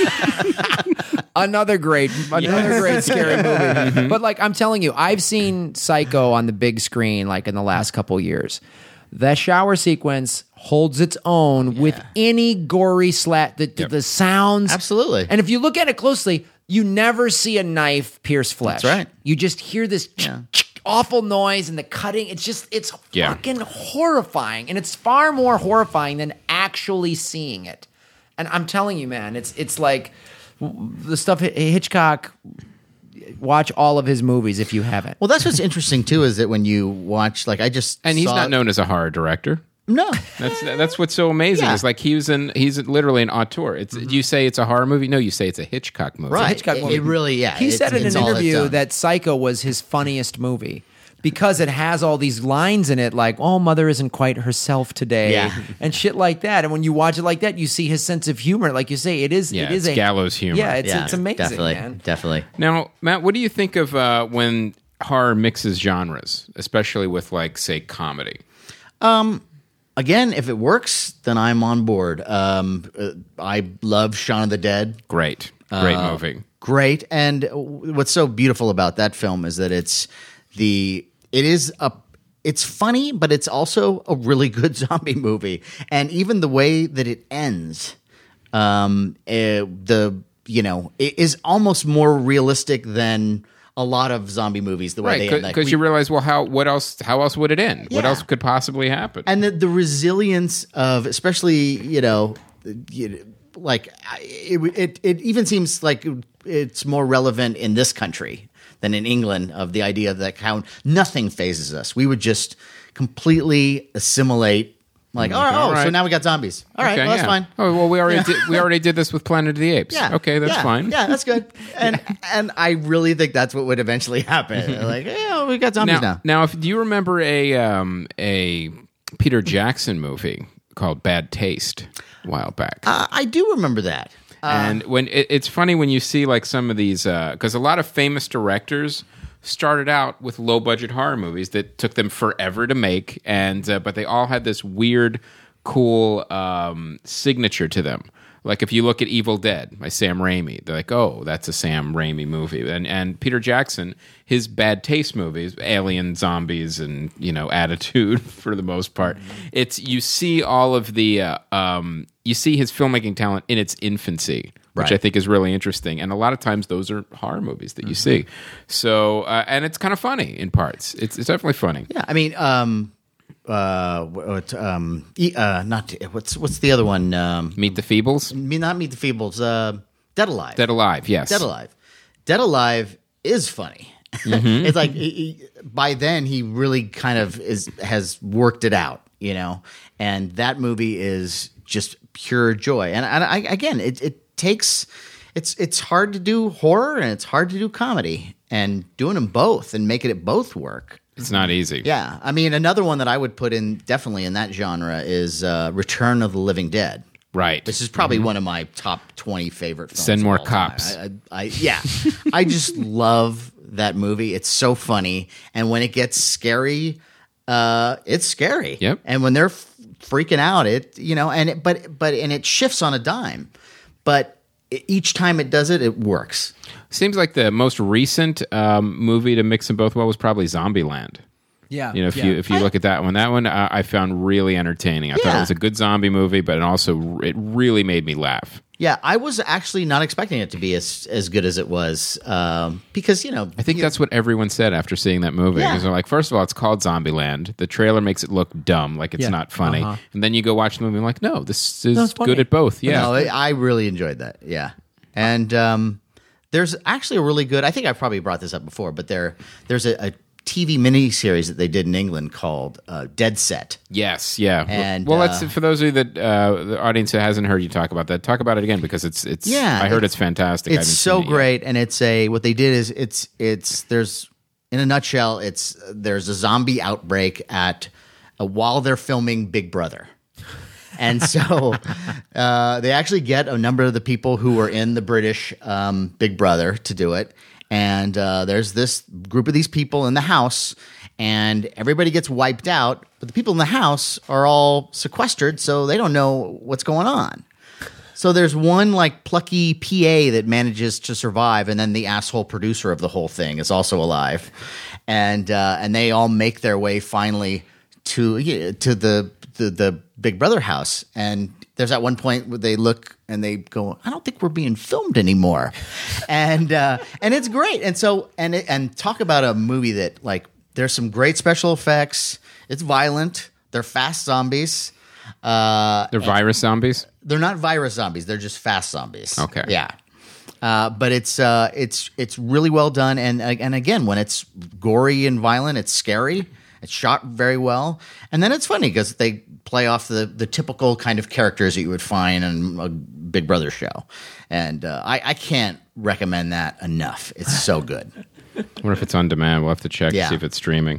another great, another great scary movie. But like I'm telling you, I've seen Psycho on the big screen like in the last couple years. That shower sequence holds its own with any gory slat. The, the, the sounds, Absolutely. And if you look at it closely, you never see a knife pierce flesh. That's right. You just hear this awful noise and the cutting. It's just, it's Yeah. fucking horrifying, and it's far more horrifying than actually seeing it. And I'm telling you, man, it's it's like the stuff Hitchcock. Watch all of his movies if you haven't. Well, that's what's interesting too is that when you watch, like I just And he's saw- not known as a horror director. No, That's that's what's so amazing. Yeah. Is like he was in. He's literally an auteur. It's you say it's a horror movie. No, you say it's a Hitchcock movie. right. Hitchcock it, movie. it really, yeah. He it's- said in it's an all it's interview done. that Psycho was his funniest movie because it has all these lines in it like, oh, mother isn't quite herself today, Yeah. and shit like that. And when you watch it like that, you see his sense of humor. Like you say, it is Yeah, it is it's a gallows humor. Yeah, it's yeah, it's amazing, definitely, man. definitely. Now, Matt, what do you think of uh, when horror mixes genres, especially with like say comedy? Again, if it works, then I'm on board. Um, uh, I love Shaun of the Dead. Great, great Uh, movie. Great. And what's so beautiful about that film is that it's the it is a it's funny, but it's also a really good zombie movie. And even the way that it ends, um, eh, the you know, it is almost more realistic than a lot of zombie movies. The way Right, they end, because Like, you we- realize, well, how what else? How else would it end? What Yeah. else could possibly happen? and the, the resilience of, especially, you know, you know, like I- it, it, it even seems like it's more relevant in this country than in England, of the idea that how nothing phases us. We would just completely assimilate. Like, oh, oh, all right. so now we got zombies. All right, Okay, well, that's yeah. fine. Oh well, we already Yeah. did, we already did this with Planet of the Apes. Yeah. Okay, that's yeah, fine. Yeah, that's good. And and I really think that's what would eventually happen. Like, yeah, we got zombies Now, now. now, if do you remember a um, a Peter Jackson movie called Bad Taste a while back? Uh, I do remember that. and when it, it's funny when you see like some of these because a lot of famous directors started out with low budget horror movies that took them forever to make, and uh, but they all had this weird, cool um, signature to them. Like if you look at Evil Dead by Sam Raimi, they're like, oh, that's a Sam Raimi movie. And and Peter Jackson, his Bad Taste movies, Alien, Zombies, and you know, Attitude for the most part. It's you see all of the uh, um, you see his filmmaking talent in its infancy, which Right. I think is really interesting. And a lot of times those are horror movies that you see. So uh, and it's kind of funny in parts. It's it's definitely funny. Yeah, I mean, um, uh, what, um, e- uh, not what's what's the other one? Um, Meet the Feebles, me not Meet the Feebles. Uh, Dead Alive. Dead Alive, yes. Dead Alive. Dead Alive is funny. Mm-hmm. It's like he, he- by then he really kind of is has worked it out, you know. And that movie is just pure joy. And, and I, again, it, it takes it's it's hard to do horror and it's hard to do comedy, and doing them both and making it both work. It's not easy. Yeah, I mean, another one that I would put in definitely in that genre is uh, Return of the Living Dead. Right. This is probably one of my top twenty favorite films. Send of more all time. cops. I, I, I, yeah, I just love that movie. It's so funny, and when it gets scary, uh, it's scary. Yep. And when they're f- freaking out, it you know, and it, but but and it shifts on a dime, but e- each time it does it, it works. Seems like the most recent um, movie to mix them both well was probably Zombieland. Yeah. You know, if yeah. you if you look at that one, that one I, I found really entertaining. I thought Yeah. it was a good zombie movie, but it also it really made me laugh. Yeah, I was actually not expecting it to be as as good as it was um, because you know I think that's what everyone said after seeing that movie. Yeah. Because they're like, first of all, it's called Zombieland. The trailer makes it look dumb, like it's Yeah. not funny. Uh-huh. And then you go watch the movie and like, no, this is No, it's funny. good at both. Yeah. No, I I really enjoyed that. Yeah, and um, there's actually a really good. I think I've probably brought this up before, but there there's a, a T V miniseries that they did in England called uh, Dead Set. Yes, yeah. And, well, let's uh, for those of you that uh, the audience that hasn't heard you talk about that, talk about it again because it's it's. Yeah, I heard it- it's fantastic. I It's haven't so seen it yet. great, and it's a what they did is it's it's there's in a nutshell it's there's a zombie outbreak at uh, while they're filming Big Brother. And so uh, they actually get a number of the people who were in the British um, Big Brother to do it. And uh, there's this group of these people in the house, and everybody gets wiped out. But the people in the house are all sequestered, so they don't know what's going on. So there's one like plucky P A that manages to survive, and then the asshole producer of the whole thing is also alive, and uh, and they all make their way finally to yeah, to the, the the Big Brother house. And there's at one point where they look and they go, "I don't think we're being filmed anymore," and uh, and it's great. And so and it, and talk about a movie that like there's some great special effects. It's violent. They're fast zombies. Uh, They're virus zombies. they're not virus zombies. They're just fast zombies. Okay. Yeah. Uh, but it's uh, it's it's really well done, and and again, when it's gory and violent, it's scary. It's shot very well, and then it's funny because they play off the the typical kind of characters that you would find in a Big Brother show, and uh, I, I can't recommend that enough. It's so good. I wonder if it's on demand. We'll have to check Yeah. to see if it's streaming.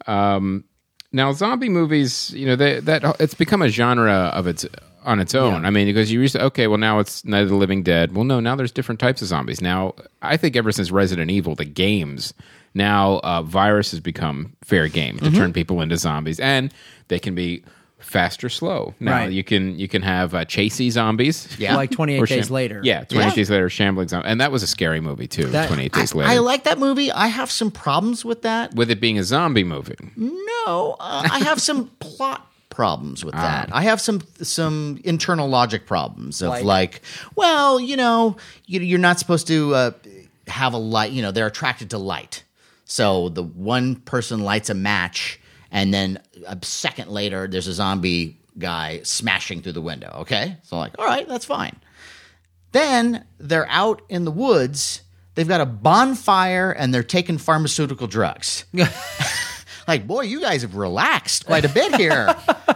Um, now, zombie movies, you know, they, that it's become a genre of its on its own. I mean, because you used to, okay, well, now it's Night of the Living Dead. Well, no, now there's different types of zombies. Now, I think ever since Resident Evil, the games, now uh, virus has become fair game to Mm-hmm. turn people into zombies, and they can be fast or slow. Now, Right. you can you can have uh, chasey zombies. Yeah. Like twenty-eight Or days sham- later. Yeah, twenty-eight Yeah. days later, shambling zombie. And that was a scary movie, too, That- twenty-eight days later. I like that movie. I have some problems with that. With it being a zombie movie. No, uh, I have some plot problems Ah. with that. I have some some internal logic problems of Like? like, well, you know, you, you're not supposed to uh, have a light. You know, they're attracted to light. So the one person lights a match, and then a second later, there's a zombie guy smashing through the window. Okay, so like, all right, that's fine. Then they're out in the woods. They've got a bonfire, and they're taking pharmaceutical drugs. Like, boy, you guys have relaxed quite a bit here.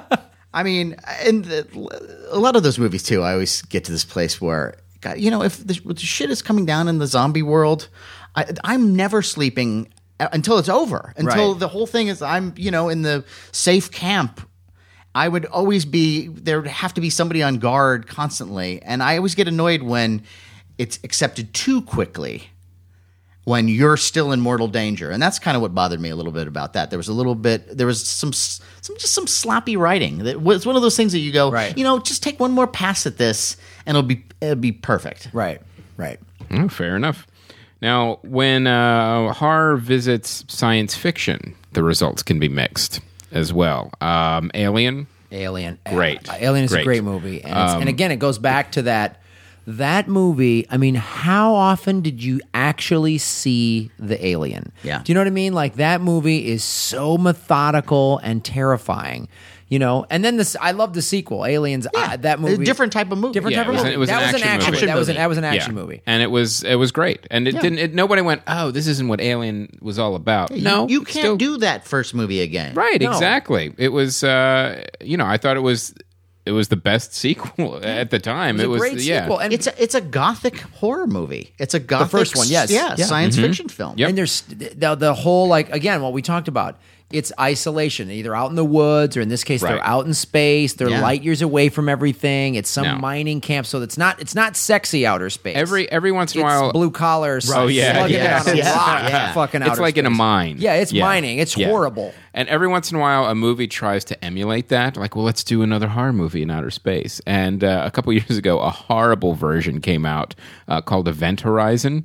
I mean, and the, a lot of those movies too. I always get to this place where, God, you know, if the, if the shit is coming down in the zombie world, I, I'm never sleeping until it's over. Until Right. the whole thing is, I'm, you know, in the safe camp. I would always be there. Would have to be somebody on guard constantly, and I always get annoyed when it's accepted too quickly. When you're still in mortal danger, and that's kind of what bothered me a little bit about that. There was a little bit, there was some, some just some sloppy writing. That was one of those things that you go, Right. you know, just take one more pass at this, and it'll be it'll be perfect. Right. Right. Oh, fair enough. Now, when uh, horror visits science fiction, the results can be mixed as well. Um, Alien, Alien. Great. Uh, Alien is Great. a great movie. And, it's, and again, it goes back to that that movie. I mean, how often did you actually see the alien? Yeah. Do you know what I mean? Like, that movie is so methodical and terrifying. You know, and then this. I love the sequel, Aliens. Uh, that movie, A different type of movie. different Yeah, type it of was an- movie. it was that an was an action action. movie. That was an that was an Yeah. action movie. and it was it was great, and it Yeah. didn't. It, nobody went, "Oh, this isn't what Alien was all about." You- no, you it's can't still- do that first movie again. right. No. Exactly. It was. Uh, you know, I thought it was. It was the best sequel at the time. It It was was, a great yeah. sequel. And It's a it's a gothic horror movie. It's a gothic first one, yes. yeah, Yeah. science fiction film. Mm-hmm. Yep. And there's the, the whole, like, again, what we talked about. it's isolation, either out in the woods or in this case Right. they're out in space. They're Yeah. light years away from everything. It's some No. mining camp, so it's not it's not sexy outer space. Every every once in a it's while, blue collar. Oh, yeah, slugging yes, it on a yes, rock, yeah. fucking it's outer like in a space. mine. Yeah, it's Yeah. mining. It's Yeah. horrible. And every once in a while, a movie tries to emulate that. Like, well, let's do another horror movie in outer space. And uh, a couple years ago, a horrible version came out uh, called Event Horizon.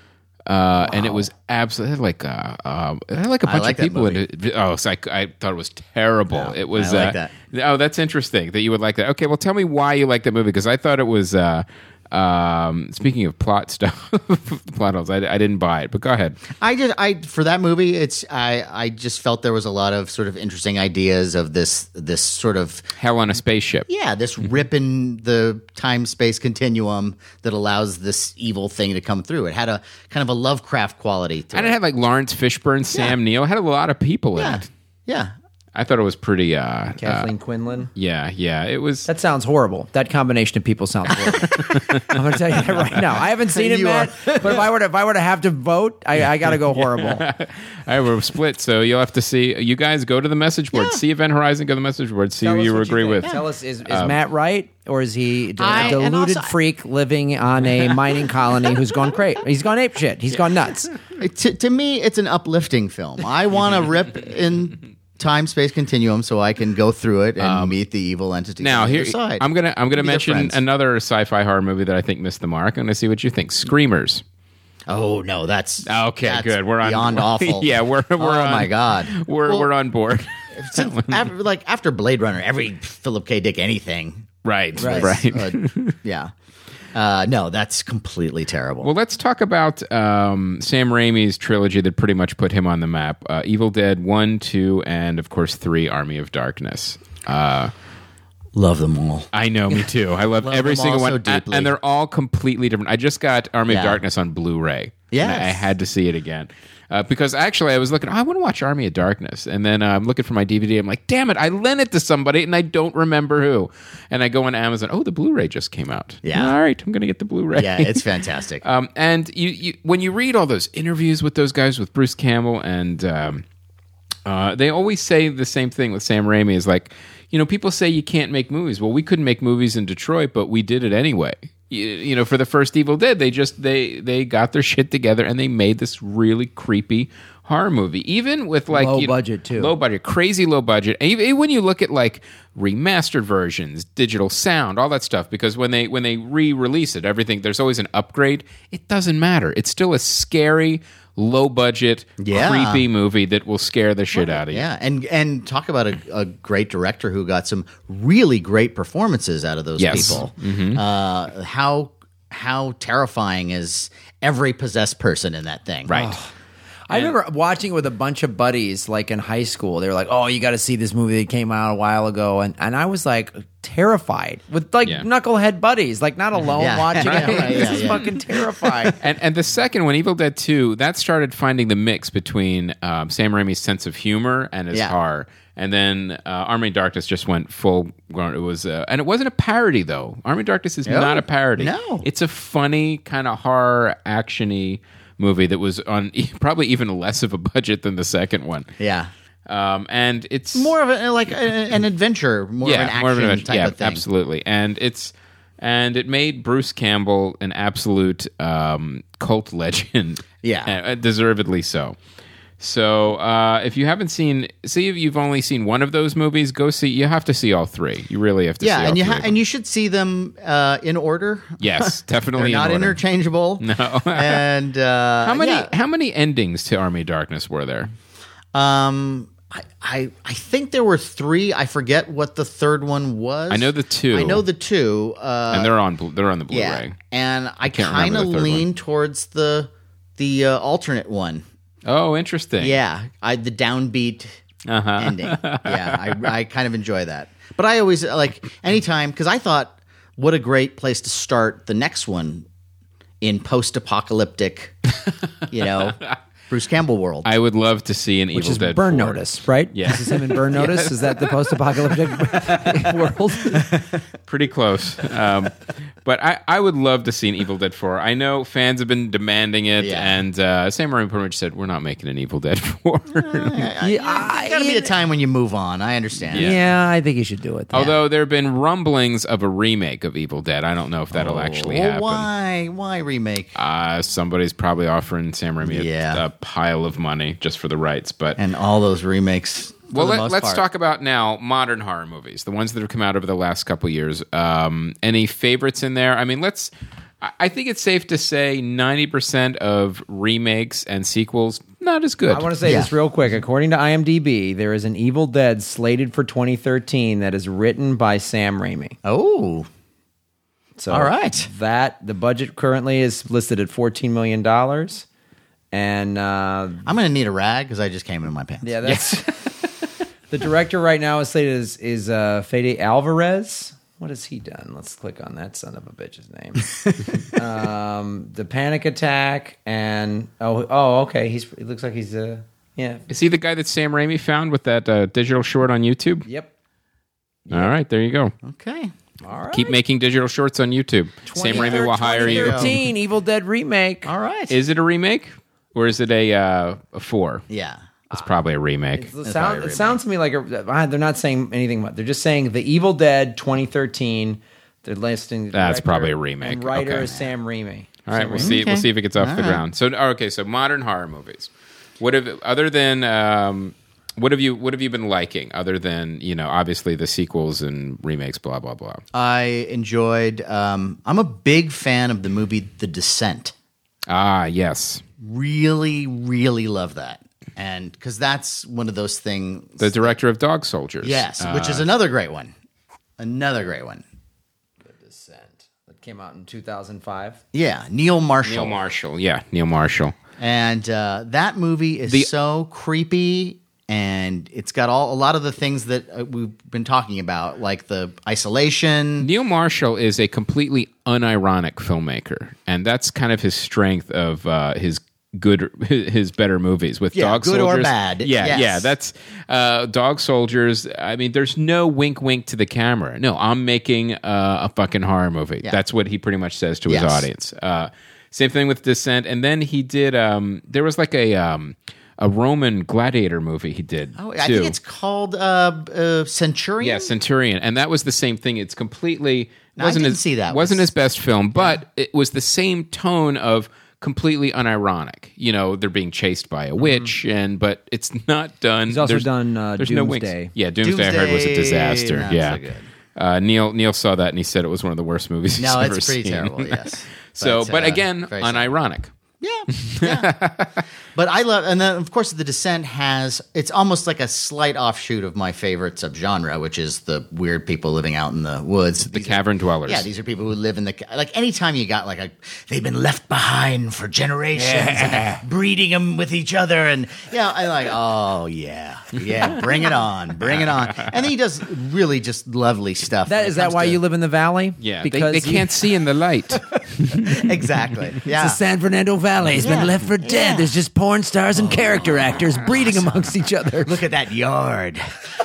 Uh, And it was absolutely like uh, uh, it had like a I bunch like of that people in movie. it. Oh, so I, I thought it was terrible. it was. I like uh, that. Oh, that's interesting that you would like that. Okay, well, tell me why you like that movie because I thought it was. Uh, um, speaking of plot stuff, plot holes, I, I didn't buy it. But go ahead. I just I for that movie, it's I I just felt there was a lot of sort of interesting ideas of this this sort of Hell on a spaceship. yeah this rip in the time space continuum that allows this evil thing to come through. It had a kind of a Lovecraft quality to And it. it had like Lawrence Fishburne, Sam Neill. It had a lot of people in yeah, it. yeah. I thought it was pretty. Uh, Kathleen uh, Quinlan. yeah, yeah. It was. That sounds horrible. That combination of people sounds horrible. I'm going to tell you that right now. I haven't seen it, You Matt. But if I were to, if I were to have to vote, I, I got to go horrible. I were split, so you'll have to see. You guys go to the message board, see Event Horizon, go to the message board, see Tell who us you what agree think. with. Tell us, is, is Matt right, or is he a I- and deluded also- freak living on a mining colony who's gone crazy? He's gone ape shit. He's gone nuts. It- to, to me, it's an uplifting film. I want to rip in time space continuum so I can go through it and meet the evil entity. Now on the here, other side. I'm gonna I'm gonna Be their mention friends. another sci-fi horror movie that I think missed the mark. I'm gonna see what you think. Screamers. Oh no, that's Okay, that's good. We're on beyond awful. Yeah, we're we're oh on. my god, We're Well, we're on board. since, after, like after Blade Runner, every Philip K. Dick anything, right, Right. right. uh, yeah. Uh, no, that's completely terrible. Well, let's talk about um, Sam Raimi's trilogy that pretty much put him on the map. Uh, Evil Dead one, two, and of course three, Army of Darkness. Uh, Love them all. I know, me too. I love, Love every them single all one. so And- deeply. And they're all completely different. I just got Army Yeah. of Darkness on Blu-ray. Yes. And I had to see it again. Uh, because actually, I was looking, oh, I want to watch Army of Darkness. And then uh, I'm looking for my D V D. I'm like, damn it, I lent it to somebody and I don't remember who. And I go on Amazon. Oh, the Blu-ray just came out. Yeah. All right, I'm going to get the Blu-ray. Yeah, it's fantastic. Um, and you, you, when you read all those interviews with those guys, with Bruce Campbell, and um, uh, they always say the same thing with Sam Raimi is like, you know, people say you can't make movies. Well, we couldn't make movies in Detroit, but we did it anyway. You, you know, for the first Evil Dead, they just they they got their shit together and they made this really creepy horror movie, even with like Low you know, budget, too. low budget, crazy low budget. And even when you look at like remastered versions, digital sound, all that stuff, because when they when they re-release it, everything there's always an upgrade. It doesn't matter. It's still a scary, low budget, Yeah. creepy movie that will scare the shit out of you. Yeah, and and talk about a, a great director who got some really great performances out of those Yes. people. Uh, how how terrifying is every possessed person in that thing? Right. I remember watching it with a bunch of buddies, like in high school. They were like, "Oh, you got to see this movie that came out a while ago," and and I was like terrified with like Yeah. knucklehead buddies, like not alone Yeah. watching Right, it. I'm like, right, this yeah, is yeah. fucking terrifying. And and the second one, Evil Dead two, that started finding the mix between um, Sam Raimi's sense of humor and his Yeah. horror. And then uh, Army of Darkness just went full grown. It was, uh, and it wasn't a parody though. Army of Darkness is No. not a parody. No. It's a funny kind of horror actiony movie that was on e- probably even less of a budget than the second one. Yeah. Um, and it's More of a, like a, an adventure, more of an action more of an adventure. type yeah, of thing. absolutely. And it's and it made Bruce Campbell an absolute um, cult legend. Yeah. uh, deservedly so. So uh, if you haven't seen, see if you've only seen one of those movies, go see. You have to see all three. You really have to. Yeah, see all and you three ha- of and them. you should see them uh, in order. Yes, They're definitely. not in order. interchangeable. No. and uh, How many yeah. how many endings to Army of Darkness were there? Um, I, I I think there were three. I forget what the third one was. I know the two. I know the two. Uh, and they're on blu- they're on the Blu-ray. yeah, and I can't kind remember of the third lean one. towards the the uh, alternate one. Oh, interesting. Yeah, I the downbeat Uh-huh. ending. Yeah, I I kind of enjoy that. But I always like anytime because I thought what a great place to start the next one in post-apocalyptic, you know, Bruce Campbell world. I would love to see an Which Evil is Dead Burn four. Notice, right? Yeah. This is him in Burn Notice. Is that the post-apocalyptic world? Pretty close. Um, But I, I would love to see an Evil Dead four. I know fans have been demanding it, Yeah. and uh, Sam Raimi pretty much said, we're not making an Evil Dead four. Yeah, I- Got to be a time when you move on. I understand. Yeah, I think you should do it. though. Although there have been rumblings of a remake of Evil Dead. I don't know if that'll actually Well, happen. why? Why remake? Uh, somebody's probably offering Sam Raimi a, Yeah. a pile of money just for the rights. But And all those remakes. for well, the let, most let's part. talk about now modern horror movies, the ones that have come out over the last couple years. Um, any favorites in there? I mean, let's. I I think it's safe to say ninety percent of remakes and sequels not as good. I want to say Yeah. this real quick. According to IMDb, there is an Evil Dead slated for twenty thirteen that is written by Sam Raimi. Oh, So All right. that the budget currently is listed at fourteen million dollars, and uh, I'm going to need a rag because I just came in my pants. yeah, that's the director right now is slated is is uh, Fede Alvarez. What has he done? Let's click on that son of a bitch's name. um, the Panic Attack and oh oh okay, he's it looks like he's uh yeah Is he the guy that Sam Raimi found with that uh, digital short on YouTube? yep. All right, there you go. Okay. All right. Keep making digital shorts on YouTube. Sam Raimi will hire you. thirteen Evil Dead remake. All right. Is it a remake or is it a uh, a four? yeah. It's probably a remake. It, probably a sound, it remake. sounds to me like a, uh, they're not saying anything. About, they're just saying the Evil Dead twenty thirteen. They're listing. The That's director probably a remake. And writer Okay. is Sam Raimi. All right, we'll see. We'll Okay. see if it gets off All the right. ground. So, oh, okay, so modern horror movies. What have other than um, what have you what have you been liking other than you know obviously the sequels and remakes, blah blah blah. I enjoyed. Um, I'm a big fan of the movie The Descent. Ah, yes, Really, really love that, and because that's one of those things. the director of Dog Soldiers. yes, Uh, which is another great one. Another great one. Descent. That came out in two thousand five. Yeah, Neil Marshall. Neil Marshall. Yeah, Neil Marshall. And uh, that movie is The- so creepy, and it's got all a lot of the things that uh, we've been talking about, like the isolation. Neil Marshall is a completely unironic filmmaker, and that's kind of his strength of uh, his good, his better movies with Yeah, Dog good or Soldiers. bad, Yeah, yes. yeah, that's uh, Dog Soldiers. I mean, there's no wink, wink to the camera. No, I'm making uh, a fucking horror movie. Yeah. That's what he pretty much says to his Yes. audience. Uh, same thing with Descent, and then he did. Um, there was like a. Um, a Roman gladiator movie he did. Oh, too. I think it's called uh, uh, Centurion. Yeah, Centurion, and that was the same thing. It's completely No, I wasn't didn't his, see that. wasn't Was- his best film, but it was the same tone of completely unironic. You know, they're being chased by a witch, and but it's not done. He's also there's- done, uh, there's no winks. Doomsday. Yeah, Doomsday, I heard was a Doomsday, disaster. not yeah, so good. Uh, Neil Neil saw that and he said it was one of the worst movies he's No, ever it's pretty seen. terrible. Yes. so, But, but uh, again, very sad. unironic. Yeah, yeah. But I love, and then of course, The Descent has. It's almost like a slight offshoot of my favorite subgenre, which is the weird people living out in the woods. The These are- cavern dwellers. Yeah, these are people who live in the ca- like. Anytime you got like a, they've been left behind for generations, and breeding them with each other, and yeah, I like. Oh yeah, yeah, bring it on, bring it on. And then he does really just lovely stuff. when That it is that comes why to- you live in the valley? yeah, they, because they you- can't see in the light. exactly. Yeah, The San Fernando Valley has Yeah. been left for dead. Yeah. There's just porn stars and character actors breeding amongst each other. look at that yard.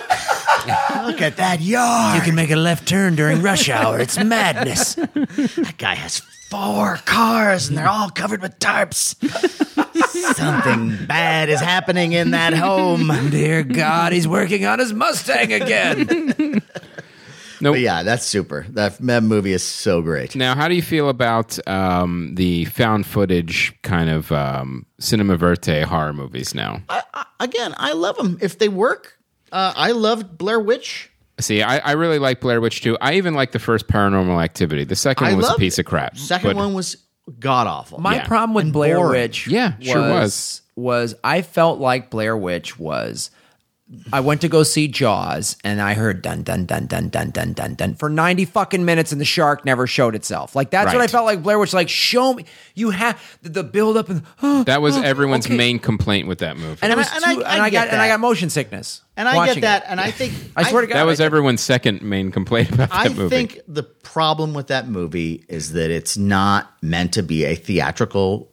Look at that yard. You can make a left turn during rush hour. It's madness. That guy has four cars and they're all covered with tarps. Something bad is happening in that home. Dear God, he's working on his Mustang again. Nope. But yeah, that's super. That, that movie is so great. Now, how do you feel about um, the found footage kind of um, cinema verte horror movies now? I, I, again, I love them. If they work, uh, I loved Blair Witch. See, I, I really like Blair Witch too. I even like the first Paranormal Activity. The second I one was a loved piece it. of crap. Second but- one was god awful. My Yeah. problem with And Blair boring. Witch Yeah, sure was. was I felt like Blair Witch was I went to go see Jaws and I heard dun dun dun dun dun dun dun dun for ninety fucking minutes and the shark never showed itself. Like that's what I Right. felt like Blair Witch, like show me you have the, the build up and oh, That was oh, everyone's okay. main complaint with that movie. and it was And I- too, and I- and I I get got and I that. got motion sickness. And I watching get that, it. and I think I swear to God, that was I- everyone's second main complaint about I that movie. think the problem with that movie is that it's not meant to be a theatrical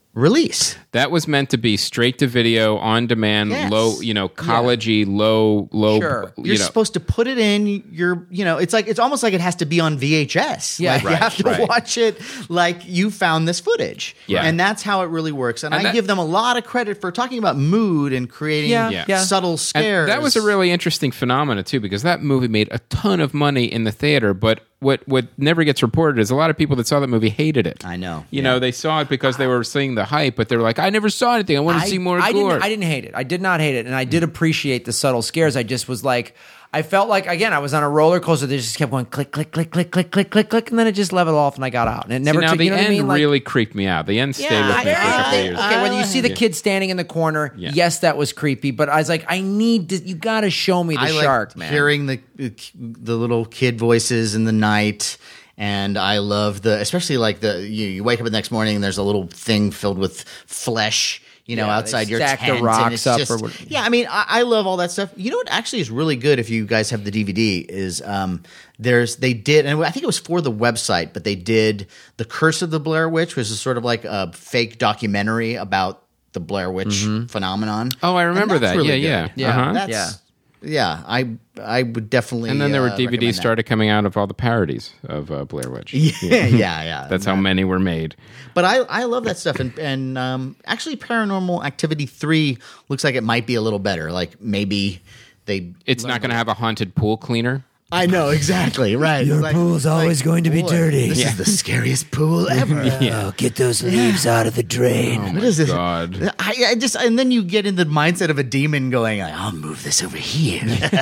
release. That was meant to be straight to video, on demand, Yes. low, you know, collegey, low, low. Sure. You You're know, supposed to put it in. You're, you know, it's like it's almost like it has to be on V H S. Yeah. Like you Right, have to right. watch it like you found this footage. Yeah. and that's how it really works. And, And I that- give them a lot of credit for talking about mood and creating Yeah, Yeah. yeah. subtle And scares. that was a really interesting phenomena too, because that movie made a ton of money in the theater. But what what never gets reported is a lot of people that saw that movie hated it. I know. You Yeah. know, they saw it because they were seeing the hype, but they were like, "I never saw anything. I want to see more I gore." didn't, I didn't hate it. I did not hate it, and I did appreciate the subtle scares. I just was like, I felt like again, I was on a roller coaster that just kept going click, click, click, click, click, click, click, click, and then it just leveled off, and I got out, and it never. See, now took, the you know end what I mean? Like, really creeped me out. The end stayed Yeah, with me I- for a couple I- of years. okay, when you see the kid standing in the corner, Yeah. yes, that was creepy, but I was like, I need to. You got to show me the I shark, like man. hearing the the little kid voices in the night. And I love the, especially like the, you, you wake up the next morning and there's a little thing filled with flesh, you know, Yeah, they outside your stack the tent. and rocks it's up just- or what- Yeah, I mean, I, I love all that stuff. You know what actually is really good if you guys have the D V D is um, there's, they did, and I think it was for the website, but they did The Curse of the Blair Witch, which is sort of like a fake documentary about the Blair Witch phenomenon. Oh, I And remember that's that. really Yeah, good. yeah. Uh-huh. That's, Yeah. yeah, I I would definitely. And then there were uh, D V Ds recommend that. started coming out of all the parodies of uh, Blair Witch. Yeah, yeah, yeah. That's how many were made. But I I love that stuff, and and um, actually, Paranormal Activity three looks like it might be a little better. Like maybe they. It's not going to have a haunted pool cleaner. I know exactly right. Your It's like- pool's always going to be boy, dirty. This is the scariest pool ever. Oh, get those leaves out of the drain. What is this? God. I, I just and then you get in the mindset of a demon going, "I'll move this over here."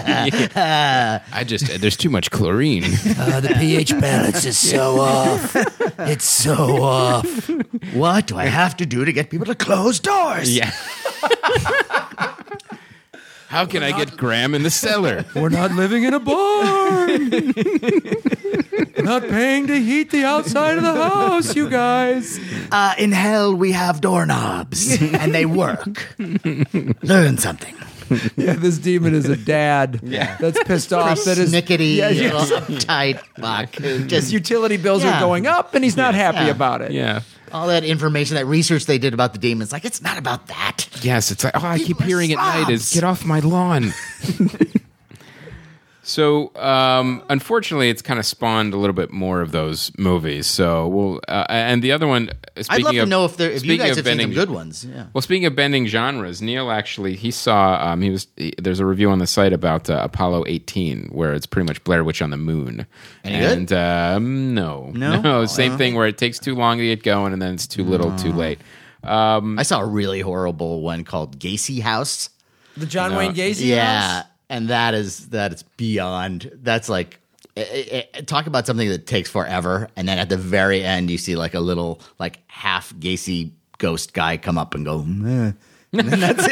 I just, there's too much chlorine. Uh, the pH balance is so off. It's so off. What do I have to do to get people to close doors? Yeah. How can I get Graham in the cellar? We're not living in a barn. Not paying to heat the outside of the house, you guys. Uh, in hell, we have doorknobs, and they work. Learn something. Yeah, this demon is a dad. Yeah, that's pissed off. That is Snickety, Yeah, yeah. little uptight fuck. His Just utility bills Yeah. are going up, and he's not happy Yeah. about it. Yeah. all that information, that research they did about the demons. Like, it's not about that. Yes, it's like, oh, I keep People are hearing at night is slobs. get off my lawn. So, um, unfortunately, it's kind of spawned a little bit more of those movies. So, we'll, uh, and the other one, speaking I'd love of, to know if there, if you speaking guys of have seen some bending- good ones. Yeah. Well, speaking of bending genres, Neil actually he saw um, he was he, there's a review on the site about uh, Apollo eighteen where it's pretty much Blair Witch on the moon. Any good? and um, no, No? same Uh. thing where it takes too long to get going and then it's too little, too late. Um, I saw a really horrible one called Gacy House. The John No. Wayne Gacy Yeah, house? and that is that is beyond. That's like eh, eh, talk about something that takes forever, and then at the very end, you see like a little like half Gacy ghost guy come up and go, "Meh." And then that's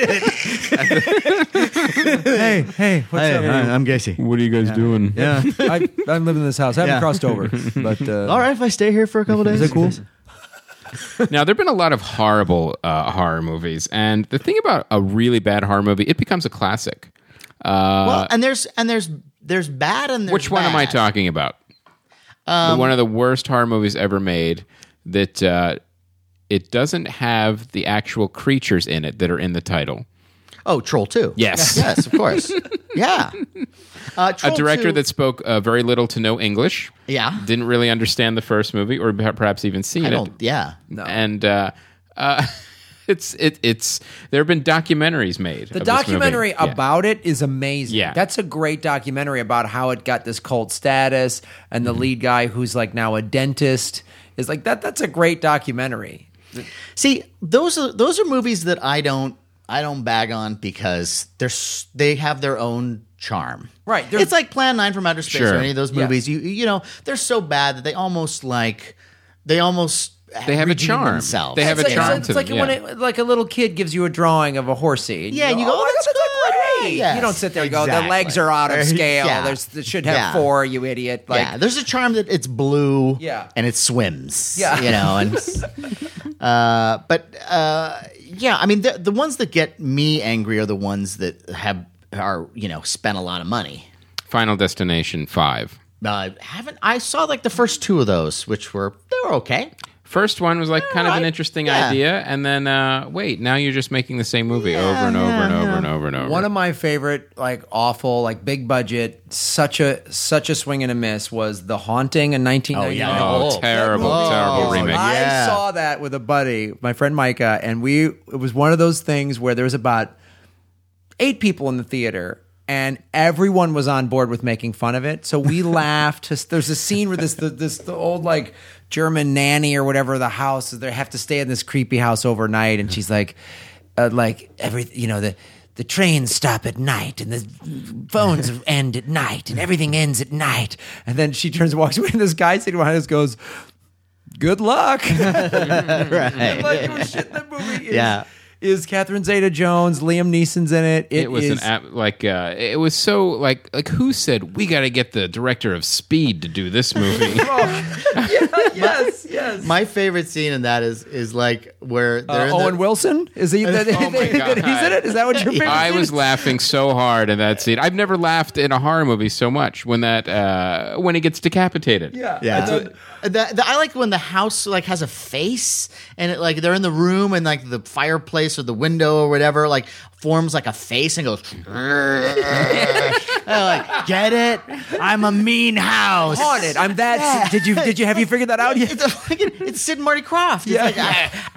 it. Hey, hey, what's up? I'm Gacy. what are you guys doing? Yeah, I, I'm living in this house. I haven't Yeah. crossed over, but uh, All right, if I stay here for a couple days, Is that cool? Now, there have been a lot of horrible uh, horror movies, and the thing about a really bad horror movie, it becomes a classic. Uh, Well, and there's and there's there's bad and there's Which one am I bad. talking about? Um, The- one of the worst horror movies ever made that uh, it doesn't have the actual creatures in it that are in the title. Oh, Troll Two. Yes. yes, of course. Yeah, uh, A Troll director two- that spoke uh, very little to no English. Yeah. Didn't really understand the first movie or per- perhaps even seen I it. don't. Yeah. And uh, uh, it's it, it's there have been documentaries made. the of this movie. documentary Yeah. about it is amazing. Yeah. That's a great documentary about how it got this cult status, and the Mm-hmm. lead guy who's like now a dentist is like that. That's a great documentary. See, those are those are movies that I don't I don't bag on because they're s- they have their own charm. Right, they're- It's like Plan nine from Outer Space Sure. or any of those Yeah. movies. You you know they're so bad that they almost like they almost They have a redeem charm. themselves. They have it's a like, charm It's, to it's like them, when yeah. it, like a little kid gives you a drawing of a horsey. Yeah, and you go, "Oh, "Oh, that's that's good." great." Yes, You don't sit there and go, the exactly. legs are out of scale. Yeah. There's it should have Yeah. four. You idiot. Like, yeah, there's a charm that it's blue, Yeah. and it swims, Yeah. you know, and uh, but uh, yeah, I mean the the ones that get me angry are the ones that have are you know spent a lot of money. Final Destination five. Uh, haven't I saw like the first two of those, which were they were okay. First one was like kind of an interesting Yeah. idea, and then uh, wait, now you're just making the same movie over and over and over and over and over. One of my favorite, like awful, like big budget, such a such a swing and a miss was The Haunting in nineteen ninety-nine. oh, Oh, terrible, that movie terrible is- remake. I Yeah. saw that with a buddy, my friend Micah, and we it was one of those things where there was about eight people in the theater. And everyone was on board with making fun of it, so we laughed. There's a scene where this the, this the old like German nanny or whatever the house they have to stay in this creepy house overnight, and she's like, uh, like every you know the the trains stop at night and the phones end at night and everything ends at night, and then she turns and walks away, and this guy sitting behind us goes, "Good luck." Right. Like, oh shit, that movie is, Yeah. is Catherine Zeta-Jones, Liam Neeson's in it. It was is, an app, like uh, it was so like like who said we got to get the director of Speed to do this movie? yes, yes. My favorite scene in that is is like where they're Uh, in Owen the, Wilson is he? That, Oh my that he's in it? Is that what your favorite? I scene was is? laughing so hard in that scene. I've never laughed in a horror movie so much when that uh, when he gets decapitated. Yeah, Yeah, I thought- the, the, I like when the house like has a face and it like they're in the room and like the fireplace or the window or whatever like forms like a face and goes. like, get it? I'm a mean house. haunted. I'm that. Did you? Did you? Have you figured that out yet? It's, a fucking, it's Sid and Marty Krofft. It's Yeah. like,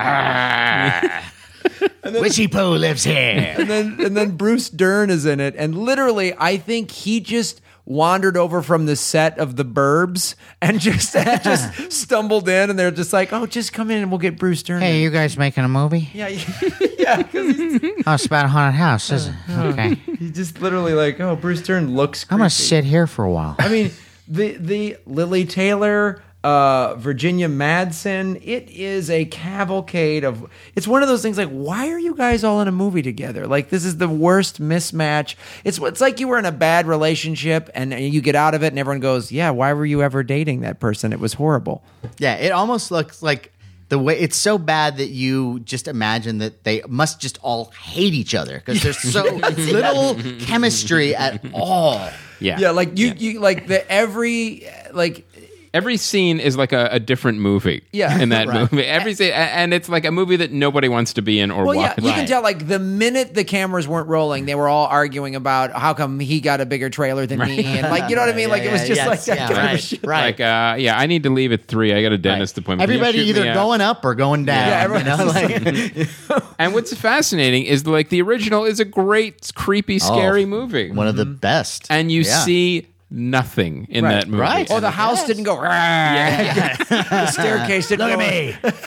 ah, Witchy Pooh lives here. And then and then Bruce Dern is in it, and literally, I think he just wandered over from the set of The Burbs and just and just stumbled in, and they're just like, "Oh, just come in and we'll get Bruce Dern." Hey, in." you guys making a movie? yeah, yeah. Because he's, Oh, it's about a haunted house, is it? Okay. he's just literally like, "Oh, Bruce Dern looks." I'm gonna creepy." sit here for a while. I mean, the the Lily Taylor, uh, Virginia Madsen. It is a cavalcade of. It's one of those things like, why are you guys all in a movie together? Like, this is the worst mismatch. It's it's like you were in a bad relationship and you get out of it, and everyone goes, "Yeah, why were you ever dating that person? It was horrible." Yeah, it almost looks like the way it's so bad that you just imagine that they must just all hate each other because there's so little chemistry at all. Yeah, Yeah, like you, you like the every like. Every scene is like a, a different movie. Yeah. in that Right. movie, every scene, a- and it's like a movie that nobody wants to be in or Well, yeah, watch. you can tell. Like the minute the cameras weren't rolling, they were all arguing about how come he got a bigger trailer than me, and like you know what I mean. Like it was Yeah, just yes, like that yeah, kind of right, shit. right. Like, uh, yeah, I need to leave at three. I got a dentist appointment. Can you Everybody shoot me either out? going up or going down. Yeah, you know? everyone's like, And what's fascinating is like the original is a great, creepy, scary movie, one of the best. and you Yeah. see nothing in Right, that movie. right. Oh, the house didn't go. the staircase didn't. Look at me.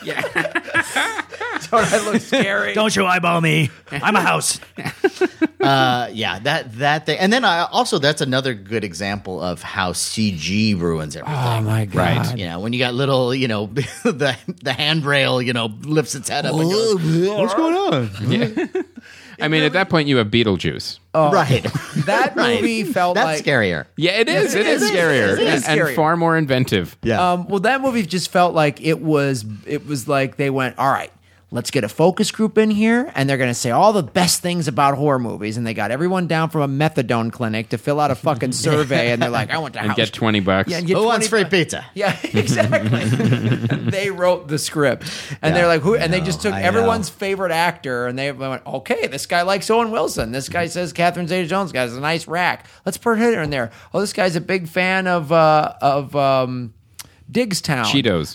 Don't I look scary? Don't you eyeball me. I'm a house. uh, yeah, that that thing. And then I, also, that's another good example of how C G ruins everything. Oh my god! Right. You know, when you got little, you know, the the handrail, you know, lifts its head up and goes, what's going on? I mean, at that point, you have Beetlejuice. Right. That Right. movie felt That's like. scarier. Yeah, it is. it it is, is. scarier It is and, and scarier. far more inventive. Yeah. Um, well, that movie just felt like it was. It was like they went, all right, let's get a focus group in here, and they're going to say all the best things about horror movies, and they got everyone down from a methadone clinic to fill out a fucking survey, and they're like, I want to And house get twenty bucks. Yeah, and get Who wants free twenty pizza? Yeah, exactly. they wrote the script, and they're like, "Who?" And they just took I everyone's favorite actor, and they went, "Okay, this guy likes Owen Wilson. This guy says Catherine Zeta-Jones has a nice rack. Let's put her in there. Oh, this guy's a big fan of uh, of um, Diggstown. Cheetos.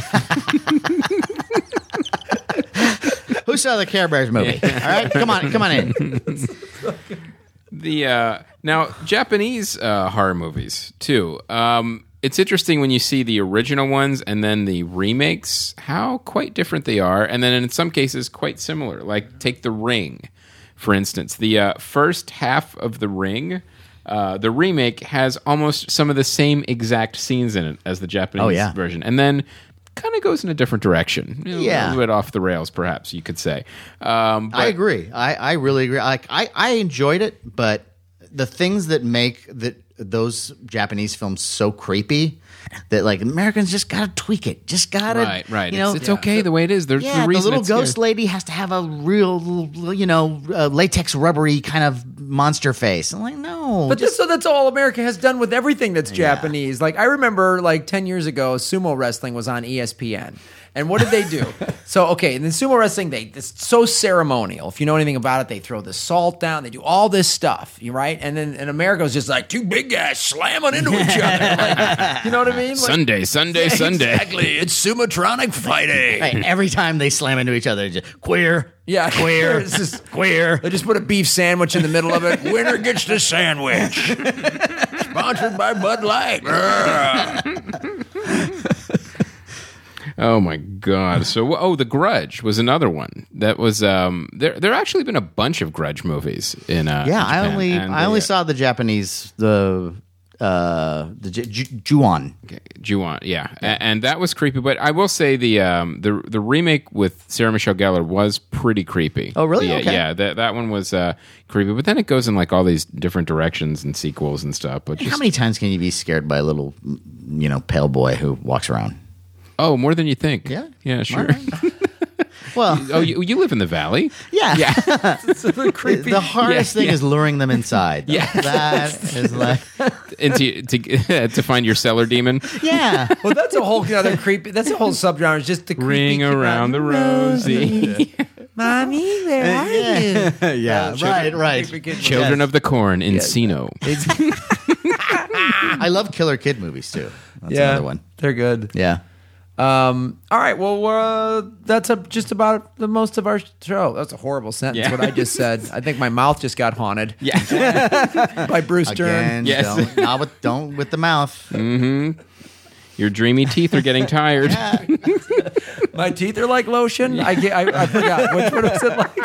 Who saw the Care Bears movie? All right, come on, come on in. The uh, now Japanese uh, horror movies too. Um, it's interesting when you see the original ones and then the remakes, how quite different they are, and then in some cases quite similar. Like take The Ring, for instance. The uh, first half of The Ring, uh, the remake has almost some of the same exact scenes in it as the Japanese Oh, yeah. version, and then kind of goes in a different direction. You know, Yeah. a little bit off the rails, perhaps you could say. Um, but I agree. I, I really agree. Like I, I enjoyed it, but the things that make that those Japanese films so creepy that like Americans just gotta tweak it. Just gotta Right, right. You know, it's, it's okay the way it is. There's Yeah, the the, reason little it's ghost scary. lady has to have a real, you know, uh, latex rubbery kind of monster face. I'm like, no, But just just so that's all America has done with everything that's Japanese. Like I remember, like ten years ago, sumo wrestling was on E S P N, And what did they do? So, okay, in the sumo wrestling, they it's so ceremonial. If you know anything about it, they throw the salt down. They do all this stuff, you right? And then in America, it's just like two big guys slamming into each other. Like, you know what I mean? Like, Sunday, Sunday, Sunday. Exactly. It's Sumotronic fighting. Right, every time they slam into each other, just queer. Yeah, Queer. It's just Queer. They just put a beef sandwich in the middle of it. Winner gets the sandwich. Sponsored by Bud Light. Oh my God! So, oh, The Grudge was another one that was. Um, there, there actually been a bunch of Grudge movies in. Uh, Yeah, in I Japan, only and I only the, saw the Japanese the uh the J- Ju- Ju-on. Ju-on, yeah, A- and that was creepy. But I will say the um the the remake with Sarah Michelle Gellar was pretty creepy. Oh, really? Yeah, Okay. yeah. That that one was uh, creepy. But then it goes in like all these different directions and sequels and stuff. But just, How many times can you be scared by a little, you know, pale boy who walks around? oh, more than you think. Yeah. yeah, sure. All right. Well, Oh, you, you live in the valley. yeah. It's the creepy. The hardest Yeah, thing yeah. is luring them inside. Yeah. That is like, into to to find your cellar demon. yeah. Well, that's a whole other creepy. That's a whole subgenre. It's just the creepy Ring kid around the rosy. Mommy, where are you? Yeah, yeah. right, right. Creepy kid. Children of the Corn, Encino. I love Killer Kid movies too. That's Yeah, another one. they're good. Yeah. Um, all right. Well, we're, uh, that's a, just about the most of our show. That's a horrible sentence. Yeah. What I just said. I think my mouth just got haunted Yeah. by Bruce Dern. Again, Yes. don't, not with don't with the mouth. Your dreamy teeth are getting tired. My teeth are like lotion. I, get, I I forgot which one was it like.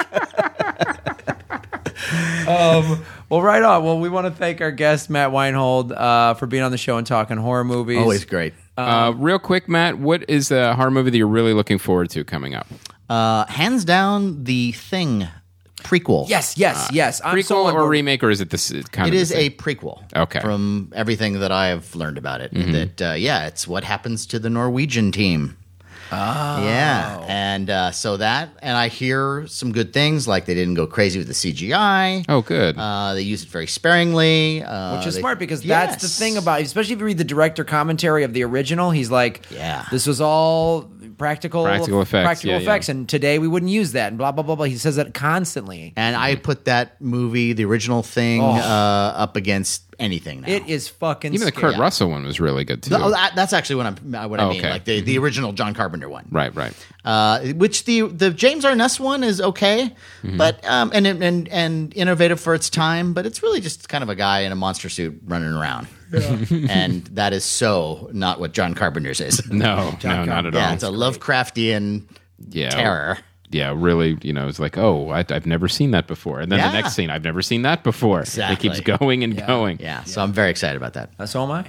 um. Well, right on. Well, we want to thank our guest Matt Weinhold uh, for being on the show and talking horror movies. Always great. Uh, real quick, Matt, what is a horror movie that you're really looking forward to coming up? Uh, hands down, The Thing prequel. Yes. Yes. yes. I'm Prequel so on or board. remake, or is it this kind It of? is the same? a prequel. Okay. From everything that I have learned about it, Mm-hmm. that uh, yeah, it's what happens to the Norwegian team. Oh. Yeah, and uh, so that, and I hear some good things, like they didn't go crazy with the C G I. Oh, good. Uh, they used it very sparingly, uh, Which is they- smart because that's the Yes. thing about, especially if you read the director commentary of the original, he's like, Yeah. this was all practical, Practical effects, practical yeah, effects, yeah. and today we wouldn't use that, and blah blah blah blah. He says that constantly. And I put that movie, the original Thing, Oh. uh, up against anything now. It is fucking. Even the scary. Kurt Russell one was really good too. No, oh, that, that's actually what I'm uh, what I Oh, mean, okay. like the, the original John Carpenter one, Right, right. Uh, which the the James Arness one is okay, Mm-hmm. but um, and and and innovative for its time, but it's really just kind of a guy in a monster suit running around, and that is so not what John Carpenter's is. No, no, not at yeah, all. it's a Lovecraftian yeah, terror. Yeah, really. You know, it's like, oh, I, I've never seen that before, and then Yeah. the next scene, I've never seen that before. Exactly. It keeps going and going. Yeah, so I'm very excited about that. Uh, So am I.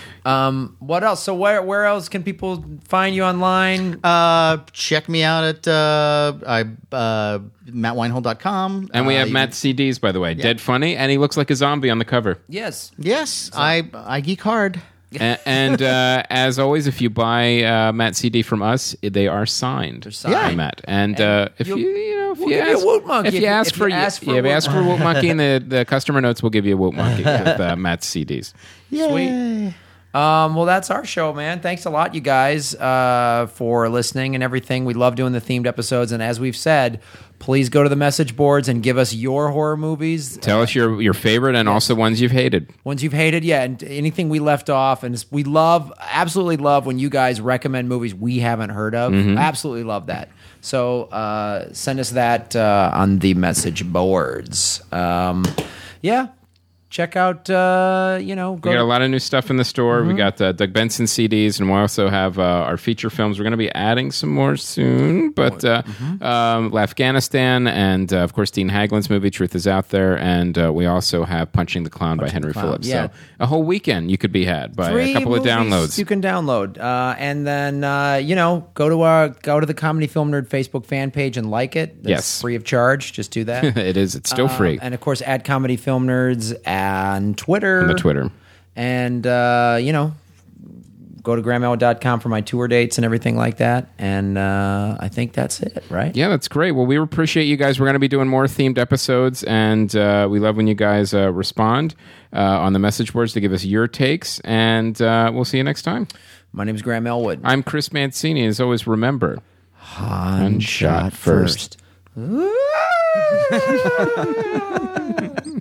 Um, what else? So where where else can people find you online? Uh, check me out at uh, I uh, matt weinhold dot com. And we uh, have you Matt's C Ds, by the way. Dead funny, and he looks like a zombie on the cover. yes. Yes, I I geek hard. A- and uh, as always, if you buy uh, Matt's C D from us, they are signed. They're signed. by Matt. And, uh, if you, you'll- you know, if we'll you give you a ask, Woot Monkey if if you you- ask if for, you ask for yeah, a if you Woot ask for a Woot Monkey in the, the customer notes, we'll give you a Woot Monkey with uh, Matt's C Ds. Sweet. Um, well, that's our show, man. Thanks a lot, you guys, uh, for listening and everything. We love doing the themed episodes, and as we've said, please go to the message boards and give us your horror movies, Tell us your your favorite and also ones you've hated. ones you've hated, yeah, and anything we left off. And we love, absolutely love when you guys recommend movies we haven't heard of. Absolutely love that. So uh, send us that uh, on the message boards. Um, yeah. Check out, uh, you know, go We got to- a lot of new stuff in the store. Mm-hmm. We got uh, Doug Benson C Ds, and we also have uh, our feature films. We're going to be adding some more soon, but uh, Mm-hmm. um, Afghanistan, and uh, of course Dean Haglund's movie Truth Is Out There, and uh, we also have Punching the Clown by Henry Clown, Phillips. yeah. So a whole weekend you could be had by Three a couple of movies downloads. you can download, uh, and then uh, you know go to our go to the Comedy Film Nerd Facebook fan page and like it. That's Yes. free of charge. Just do that. It is. It's still free Um, and of course, add Comedy Film Nerds on Twitter. on the Twitter. and uh, you know, go to graham elwood dot com for my tour dates and everything like that. And uh, I think that's it, right? Yeah, that's great. Well, we appreciate you guys. We're going to be doing more themed episodes, and uh, we love when you guys uh, respond uh, on the message boards to give us your takes. And uh, we'll see you next time. My name is Graham Elwood. I'm Chris Mancini. As always, remember, Han shot first. first.